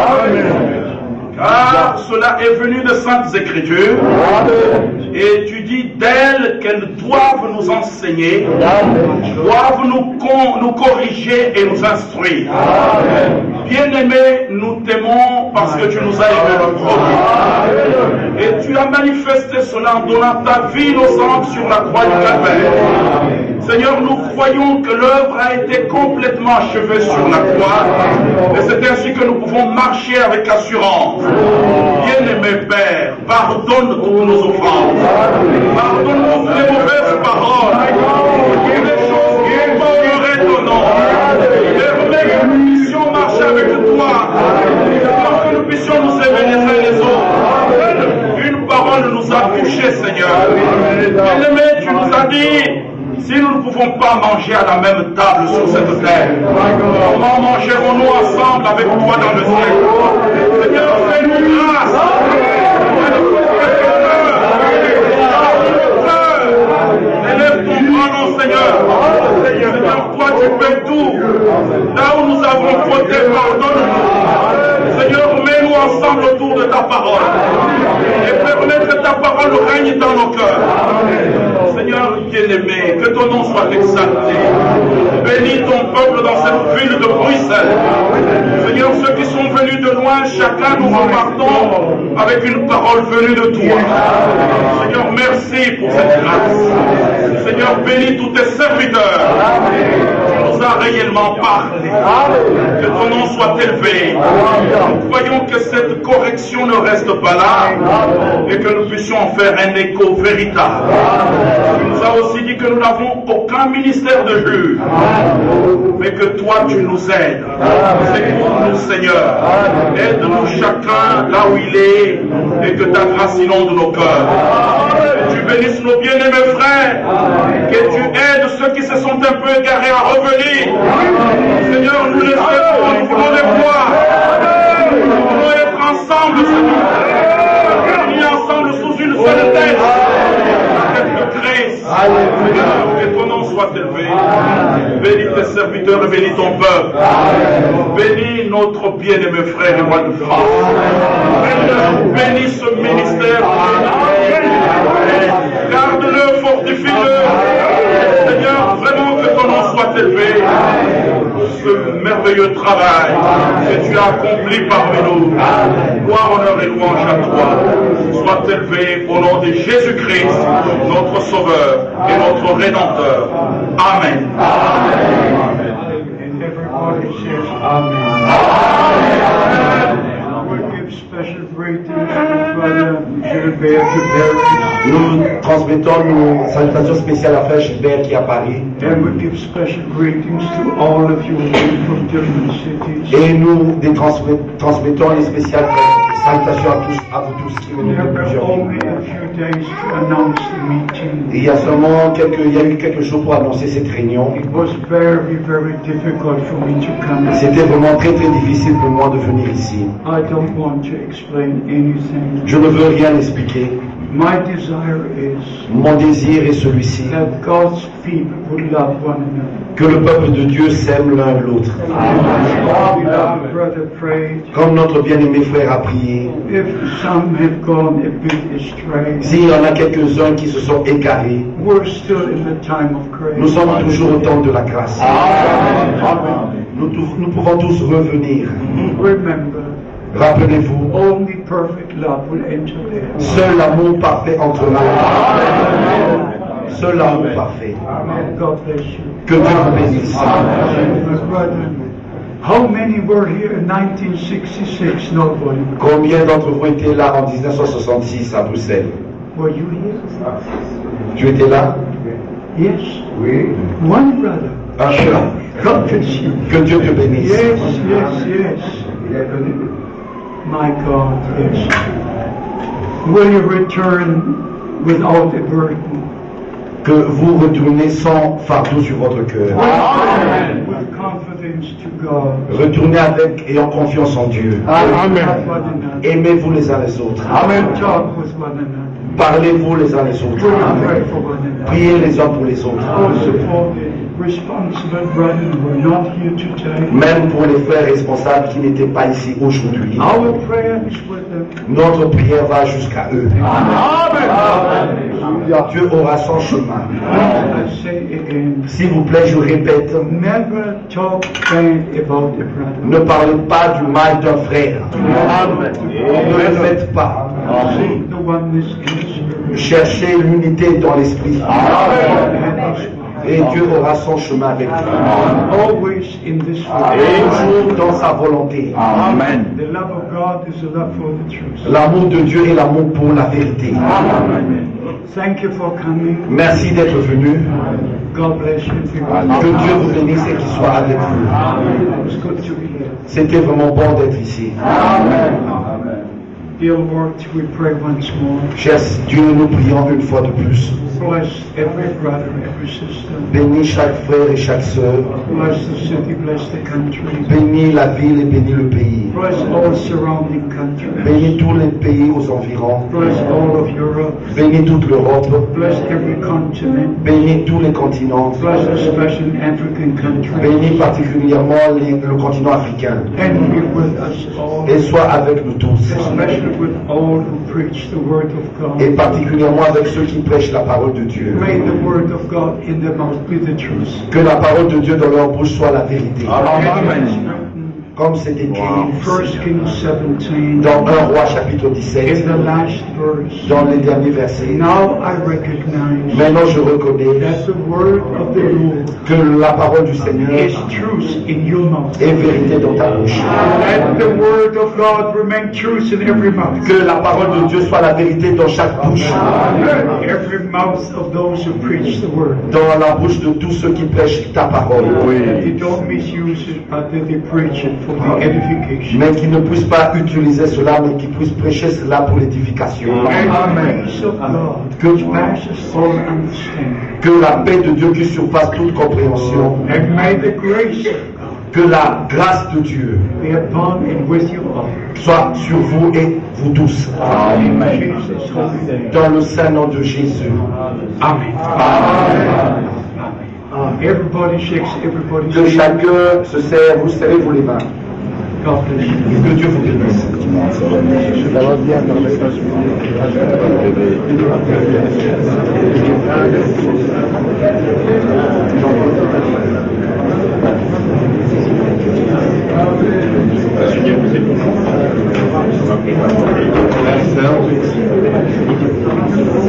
Car cela est venu de Saintes Écritures. Et tu dis d'elles qu'elles doivent nous enseigner, doivent nous, con, nous corriger et nous instruire. Bien-aimés, nous t'aimons parce que tu nous as aimés le premier. Et tu as manifesté cela en donnant ta vie innocente sur la croix du Calvaire. Seigneur, nous croyons que l'œuvre a été complètement achevée sur la croix. Et c'est ainsi que nous pouvons marcher avec assurance. Bien-aimé Père, pardonne toutes nos offenses. Pardonne-nous les mauvaises paroles. Et les choses qui honoreraient ton nom. Permets que nous puissions marcher avec toi. Pour que nous puissions nous aimer les uns les autres. Une parole nous a touchés, Seigneur. Bien-aimé, tu nous as dit, si nous ne pouvons pas manger à la même table sur cette terre, comment mangerons-nous ensemble avec toi dans le ciel? Seigneur, fais-nous grâce. Élève ton grand nom, Seigneur. Seigneur, toi tu fais tout. Là où nous avons fauté, pardonne-nous. Seigneur, mets-nous ensemble autour de ta parole. Et permets que ta parole règne dans nos cœurs. Seigneur bien-aimé, que ton nom soit exalté. Bénis ton peuple dans cette ville de Bruxelles. Seigneur, ceux qui sont venus de loin, chacun nous repartons avec une parole venue de toi. Seigneur, merci pour cette grâce. Seigneur, bénis tous tes serviteurs. Tu nous as réellement parlé. Que ton nom soit élevé. Nous croyons que cette correction ne reste pas là et que nous puissions en faire un écho véritable. Tu nous as aussi dit que nous n'avons aucun ministère de juge, mais que toi tu nous aides. Écoute-nous, Seigneur. Aide-nous chacun là où il est et que ta grâce inonde nos cœurs. Que tu bénisses nos bien-aimés frères, que tu aides ceux qui se sont un peu égarés à revenir. Seigneur, nous les aimons, nous voulons les voir. Nous voulons être ensemble, Seigneur. Unis ensemble sous une seule tête. De Christ. Seigneur, que ton nom soit élevé. Bénis tes serviteurs et bénis ton peuple. Bénis notre bien-aimé frère et roi de France. Bénis ce ministère. Garde-le, fortifie-le. Seigneur, vraiment que ton nom soit élevé. Ce merveilleux travail que tu as accompli parmi nous. Gloire, honneur et louange à toi. Soit élevé au nom de Jésus-Christ, notre Sauveur et notre Rédempteur. Amen. And everybody says Amen. I will give special greetings to Brother Gilbert Gilbert. Nous transmettons nos salutations spéciales à Frère Gilbert qui est à Paris. And we give special greetings to all of you from different cities. Et nous des transmet- transmettons les spéciales salutations à tous, à vous tous qui venez There de were plusieurs only villes. a few days to announce the meeting. Et il y a seulement quelques, il y a eu quelques jours pour annoncer cette réunion. It was very, very difficult for me to come. C'était vraiment très très difficile pour moi de venir ici. I don't want to explain anything. Je ne veux rien expliquer. My desire is Mon désir est celui-ci, that God's people would love one another. que le peuple de Dieu s'aime l'un l'autre. Our beloved brother prayed. Comme notre bien-aimé frère a prié, If some have gone a bit astray, s'il y en a quelques-uns qui se sont égarés, we're still in the time of nous grace. sommes toujours au temps de la grâce. Nous, tou- nous pouvons tous revenir. Remember, Rappelez-vous, only perfect love will enter there. seul l'amour parfait entrera. Seul l'amour parfait. Amen. God bless you. Que Dieu vous bénisse. My brother, how many were here in nineteen sixty-six? Nobody. Combien d'entre vous étaient là en dix-neuf cent soixante-six à Bruxelles? Were you here? Tu étais là? Yes. Oui. One brother. Un seul. God bless you. Que Dieu te bénisse. Yes, yes, yes. My God, yes. Will you return without a burden? Que vous retournez sans fardeau sur votre cœur. With confidence to God. Retournez avec et en confiance en Dieu. Amen. One another. Aimez-vous les uns les autres. Talk with one another. Parlez-vous les uns les autres. Will you pray for one another? Priez les uns pour les autres. Also for the responsible brethren who are not here today. Même pour les frères responsables qui n'étaient pas ici aujourd'hui. Our prayer is with them. Notre prière va jusqu'à eux. Dieu aura son chemin. I say again, S'il vous plaît, je répète, never talk bad about a brother. ne parlez pas du mal d'un frère. Ne le faites pas. Seek the oneness in the spirit. Cherchez l'unité dans l'esprit. Et Dieu aura son chemin avec vous. Always in this way. Toujours dans sa volonté. Amen. The love of God is a love for the truth. L'amour de Dieu est l'amour pour la vérité. Thank you for coming. Merci d'être venu. God bless you. Que Dieu vous bénisse et qu'il soit avec vous. It's good to be here. C'était vraiment bon d'être ici. Dear Lord, we pray once more. Cher Dieu, nous prions une fois de plus. Bless every brother, every sister. Bénis chaque frère et chaque sœur. Bless the city, bless the country. Bénis la ville et bénis le pays. Bless all surrounding countries. Bénis tous les pays aux environs. Bless all of Europe. Bénis toute l'Europe. Bless every continent. Bénis tous les continents. Bless especially African countries. Bénis particulièrement les- le continent africain. And be with us all. Et sois avec nous tous. Especially with all who preach the word of God. Et particulièrement avec ceux qui prêchent la parole de Dieu. May the word of God in their mouth be the truth. Que la parole de Dieu dans leur bouche soit la vérité. Amen. Comme c'est écrit First Kings seventeen. dans un roi chapitre dix-sept, In the last verse. dans les derniers versets. Now I recognize Maintenant je reconnais that the word of the Lord que la parole du Seigneur is truth in your mouth. est vérité dans ta bouche. Let the word of God remain truth in every mouth. Que la parole de Dieu soit la vérité dans chaque bouche. Every mouth of those who preach the word. Dans la bouche de tous ceux qui prêchent ta parole. They don't misuse it, but that they preach it for the edification. mais qu'ils ne puissent pas utiliser cela, mais qu'ils puissent prêcher cela pour l'édification. And the peace of God, Que, which passes all understanding. que la paix de Dieu qui surpasse toute compréhension, And may the grace of God que la grâce de Dieu be upon and with you all. soit sur vous et vous tous. In Jesus' holy name. Dans le saint nom de Jésus. Amen. Amen. Uh, everybody shakes everybody's Que hand. chacun se serre, vous serrez-vous les mains. God bless you. Que Dieu vous bénisse.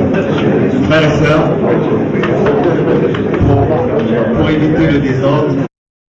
Frères et sœurs, pour, pour éviter le désordre,